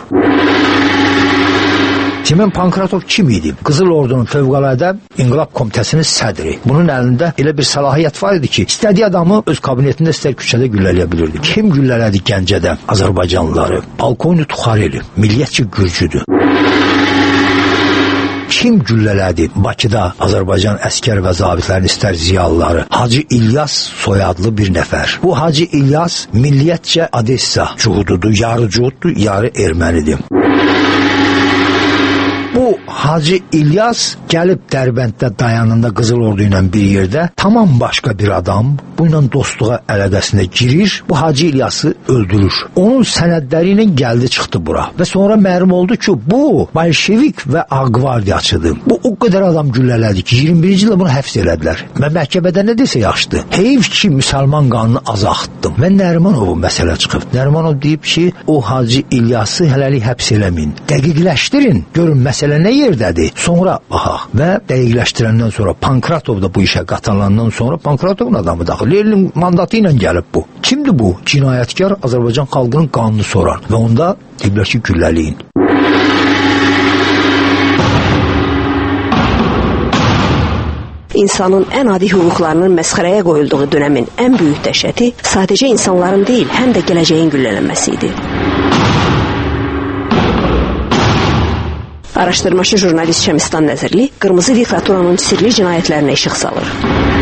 Simeon Pankratov kim idi? Qızıl Ordunun Fövqəladə İnqilab Komitəsinin sədri. Bunun əlində elə bir səlahiyyət var idi ki, istədiyi adamı öz kabinetində istər küçədə güllələyə bilirdi. Kim güllələdi Gəncədə Azərbaycanlıları? Polkovnik Tuxareli, milliyətçi gürcüdür. Kim güllələdi Bakıda Azərbaycan əskər və zabitlərin istər ziyalıları? Hacı İlyas soyadlı bir nəfər. Bu Hacı İlyas milliyyətcə Odessa cuhududur, yarı cuhuddur, yarı ermənidir. Bu Hacı İlyas gəlib Dərbənddə dayanında Qızıl Ordu ilə bir yerdə tamam başqa bir adam bu ilə dostluğa əlaqəsinə girir, bu Hacı İlyası öldürür. Onun sənədləri ilə gəldi çıxdı bura və sonra məlum oldu ki, bu Bolşevik və Ağqvardiyaçıdır. Bu o qədər adam güllələdi ki, 21-ci ildə bunu həbs elədilər. Və məhkəmədə nə desə yaxşıdır. Heyf ki, müsəlman qanını azaltdım. Və Nərimanovun məsələ çıxıb. Nərimanov deyib ki, o Hacı İlyası hələlik həbs eləməyin. Dəqiqləşdirin, görün məsələ nə yerdədir. Sonra baxaq və dəqiqləşdirəndən sonra Pankratov da bu işə qatılandan sonra Pankratovun adamı daxil. Lenin mandatı ilə gəlib bu. Kimdir bu? Cinayətkar Azərbaycan xalqının qanunu soran və onda deyiblər ki, güllələyin. İnsanın ən adi hüquqlarının məsxərəyə qoyulduğu dönəmin ən böyük dəhşəti sadəcə insanların deyil, həm də gələcəyin güllələnməsi idi. Araşdırmaçı jurnalist Şəmistan Nəzirli Qırmızı Diktaturanın sirli cinayətlərinə işıq salır.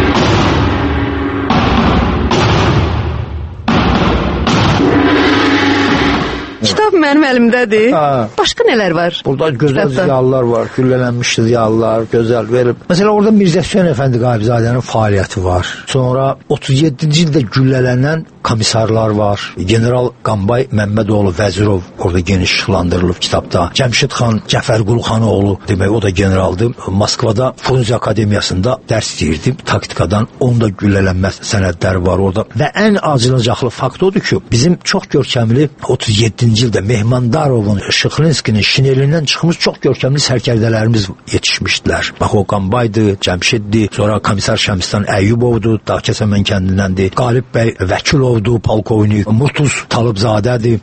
Kitab mənim əlimdədir. Başqa nələr var? Burada gözəl ziyalılar var, güllələnmiş ziyalılar, gözəl verib. Məsələn, orada Mirzə Hüseyn Əfəndi Qayıbzadənin fəaliyyəti var. Sonra 37-ci ildə güllələnən komissarlar var. General Qambay Məmmədoğlu Vəzirov orada geniş işlandırılıb kitabda. Cəmşid xan Cəfərqulxanoğlu, demək o da generaldır. Moskvada Frunze Akademiyasında dərs deyirdi. Taktikadan onun da güllələnmə sənədləri var orada. Və ən acınacaqlı fakt odur ki, bizim çox görkəmli 37-ci ildə Mehmandarovun, Şıxlinskinin şinelindən çıxmış çox görkəmli sərkərdələrimiz yetişmişdilər. Bax o Qambaydı, Cəmşiddi, sonra komissar Şəmistan Əyyubovdu, Dağkəsəmən kəndindəndir. Qalib bəy Vəkilovdu, polkovnik Murtuz Talıbzadədir.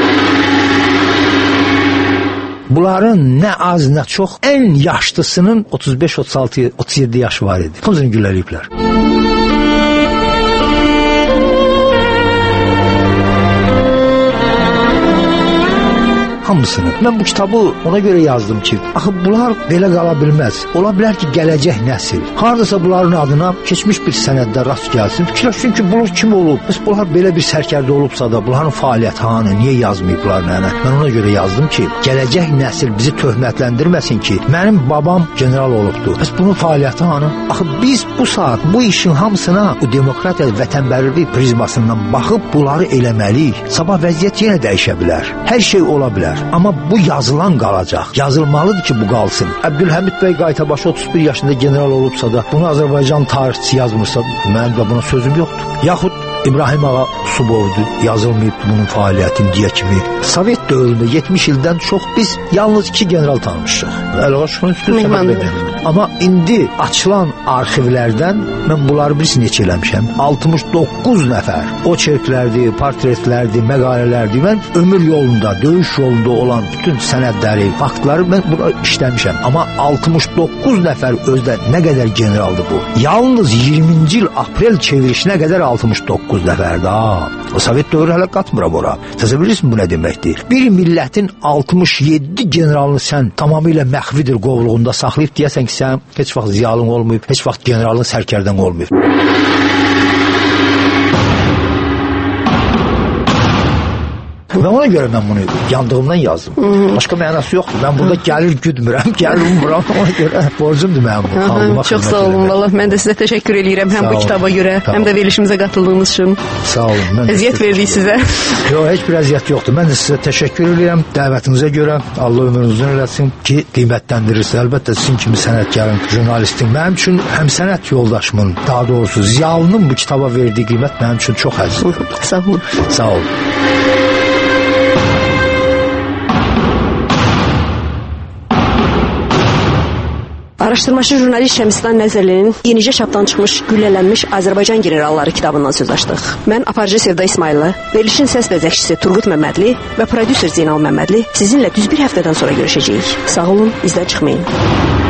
Bunların nə az, nə çox ən yaşlısının 35, 36, 37 yaşı var idi. Hamısını güllələyiblər. Hamısını. Mən bu kitabı ona görə yazdım ki, axı bunlar belə qala bilməz. Ola bilər ki, gələcək nəsil hardasa bunların adına keçmiş bir sənəddə rast gəlsin. Fikirləşsin ki, bunlar kim olub? Bəs bunlar belə bir sərkərdə olubsa da, bunların fəaliyyəti hanı, niyə yazmayıblar nənə? Mən ona görə yazdım ki, gələcək nəsil bizi töhmətləndirməsin ki, mənim babam general olubdu. Bəs bunun fəaliyyəti hanı? Axı biz bu saat bu işin hamısına bu demokratiya vətənpərvərlik prizmasından baxıb bunları eləməliyik. Sabah vəziyyət yenə dəyişə bilər. Hər şey ola bilər. Amma bu yazılan qalacaq. Yazılmalıdır ki, bu qalsın. Əbdülhəmid bəy Qaytabaşı 31 yaşında general olubsa da, bunu Azərbaycan tarixçisi yazmırsa, mənim də buna sözüm yoxdur. Yaxud İbrahim Ağa Subovdu, yazılmayıbdı bunun fəaliyyətin diyə kimi. Sovet dövründə 70 ildən çox biz yalnız 2 general tanımışıq. Əlğaşqın üstü səbəb edir. Amma indi açılan arxivlərdən mən bunları birisi neçə eləmişəm. 69 nəfər. O çerklərdir, portretlərdir, məqalələrdir. Mən ömür yolunda, döyüş yolunda olan bütün sənədləri, faktları mən buna işləmişəm. Amma 69 nəfər özdə nə qədər generaldır bu? Yalnız 20-ci il aprel çevirişinə qədər 69 nəfərdir. O Sovet dövrü hələ qatmıram ora. Təsəvvür edirsin bu nə deməkdir? Bir millətin 67 generalını sən tamamilə məxvidir qovluğunda saxlayıb deyəsən ki, sən heç vaxt ziyalın olmayıb, heç vaxt generalın sərkərdən olmayıb. Və ona görə mən bunu yandığımdan yazdım. Başqa mənası yoxdur. Mən burada gəlir güdmürəm, gəlir ummuram. Ona görə borcumdur mənim bu xalqıma. Çox sağ olun. Vallahi mən də sizə təşəkkür edirəm. Həm bu kitaba görə, həm də verilişimizə qatıldığınız üçün. Sağ olun. Əziyyət verdik sizə. Yox, heç bir əziyyət yoxdur. Mən də sizə təşəkkür edirəm dəvətinizə görə. Allah ömrünüzü uzun eləsin ki, qiymətləndirirsiniz. Əlbəttə sizin kimi sənətkarın, jurnalistin, mənim üçün həm sənət yoldaşımın, daha doğrusu ziyalının bu kitaba verdiyi qiymət mənim üçün çox əzizdir. Sağ olun. Sağ olun. Araşdırmaçı jurnalist Şəmistan Nəzərlinin yenicə çapdan çıxmış Güllələnmiş Azərbaycan generalları kitabından söz açdıq. Mən aparıcı Sevda İsmayıllı, verilişin səs bəzəkçisi Turqut Məmmədli və prodüser Zeynal Məmmədli sizinlə düz bir həftədən sonra görüşəcəyik. Sağ olun, izlə çıxmayın.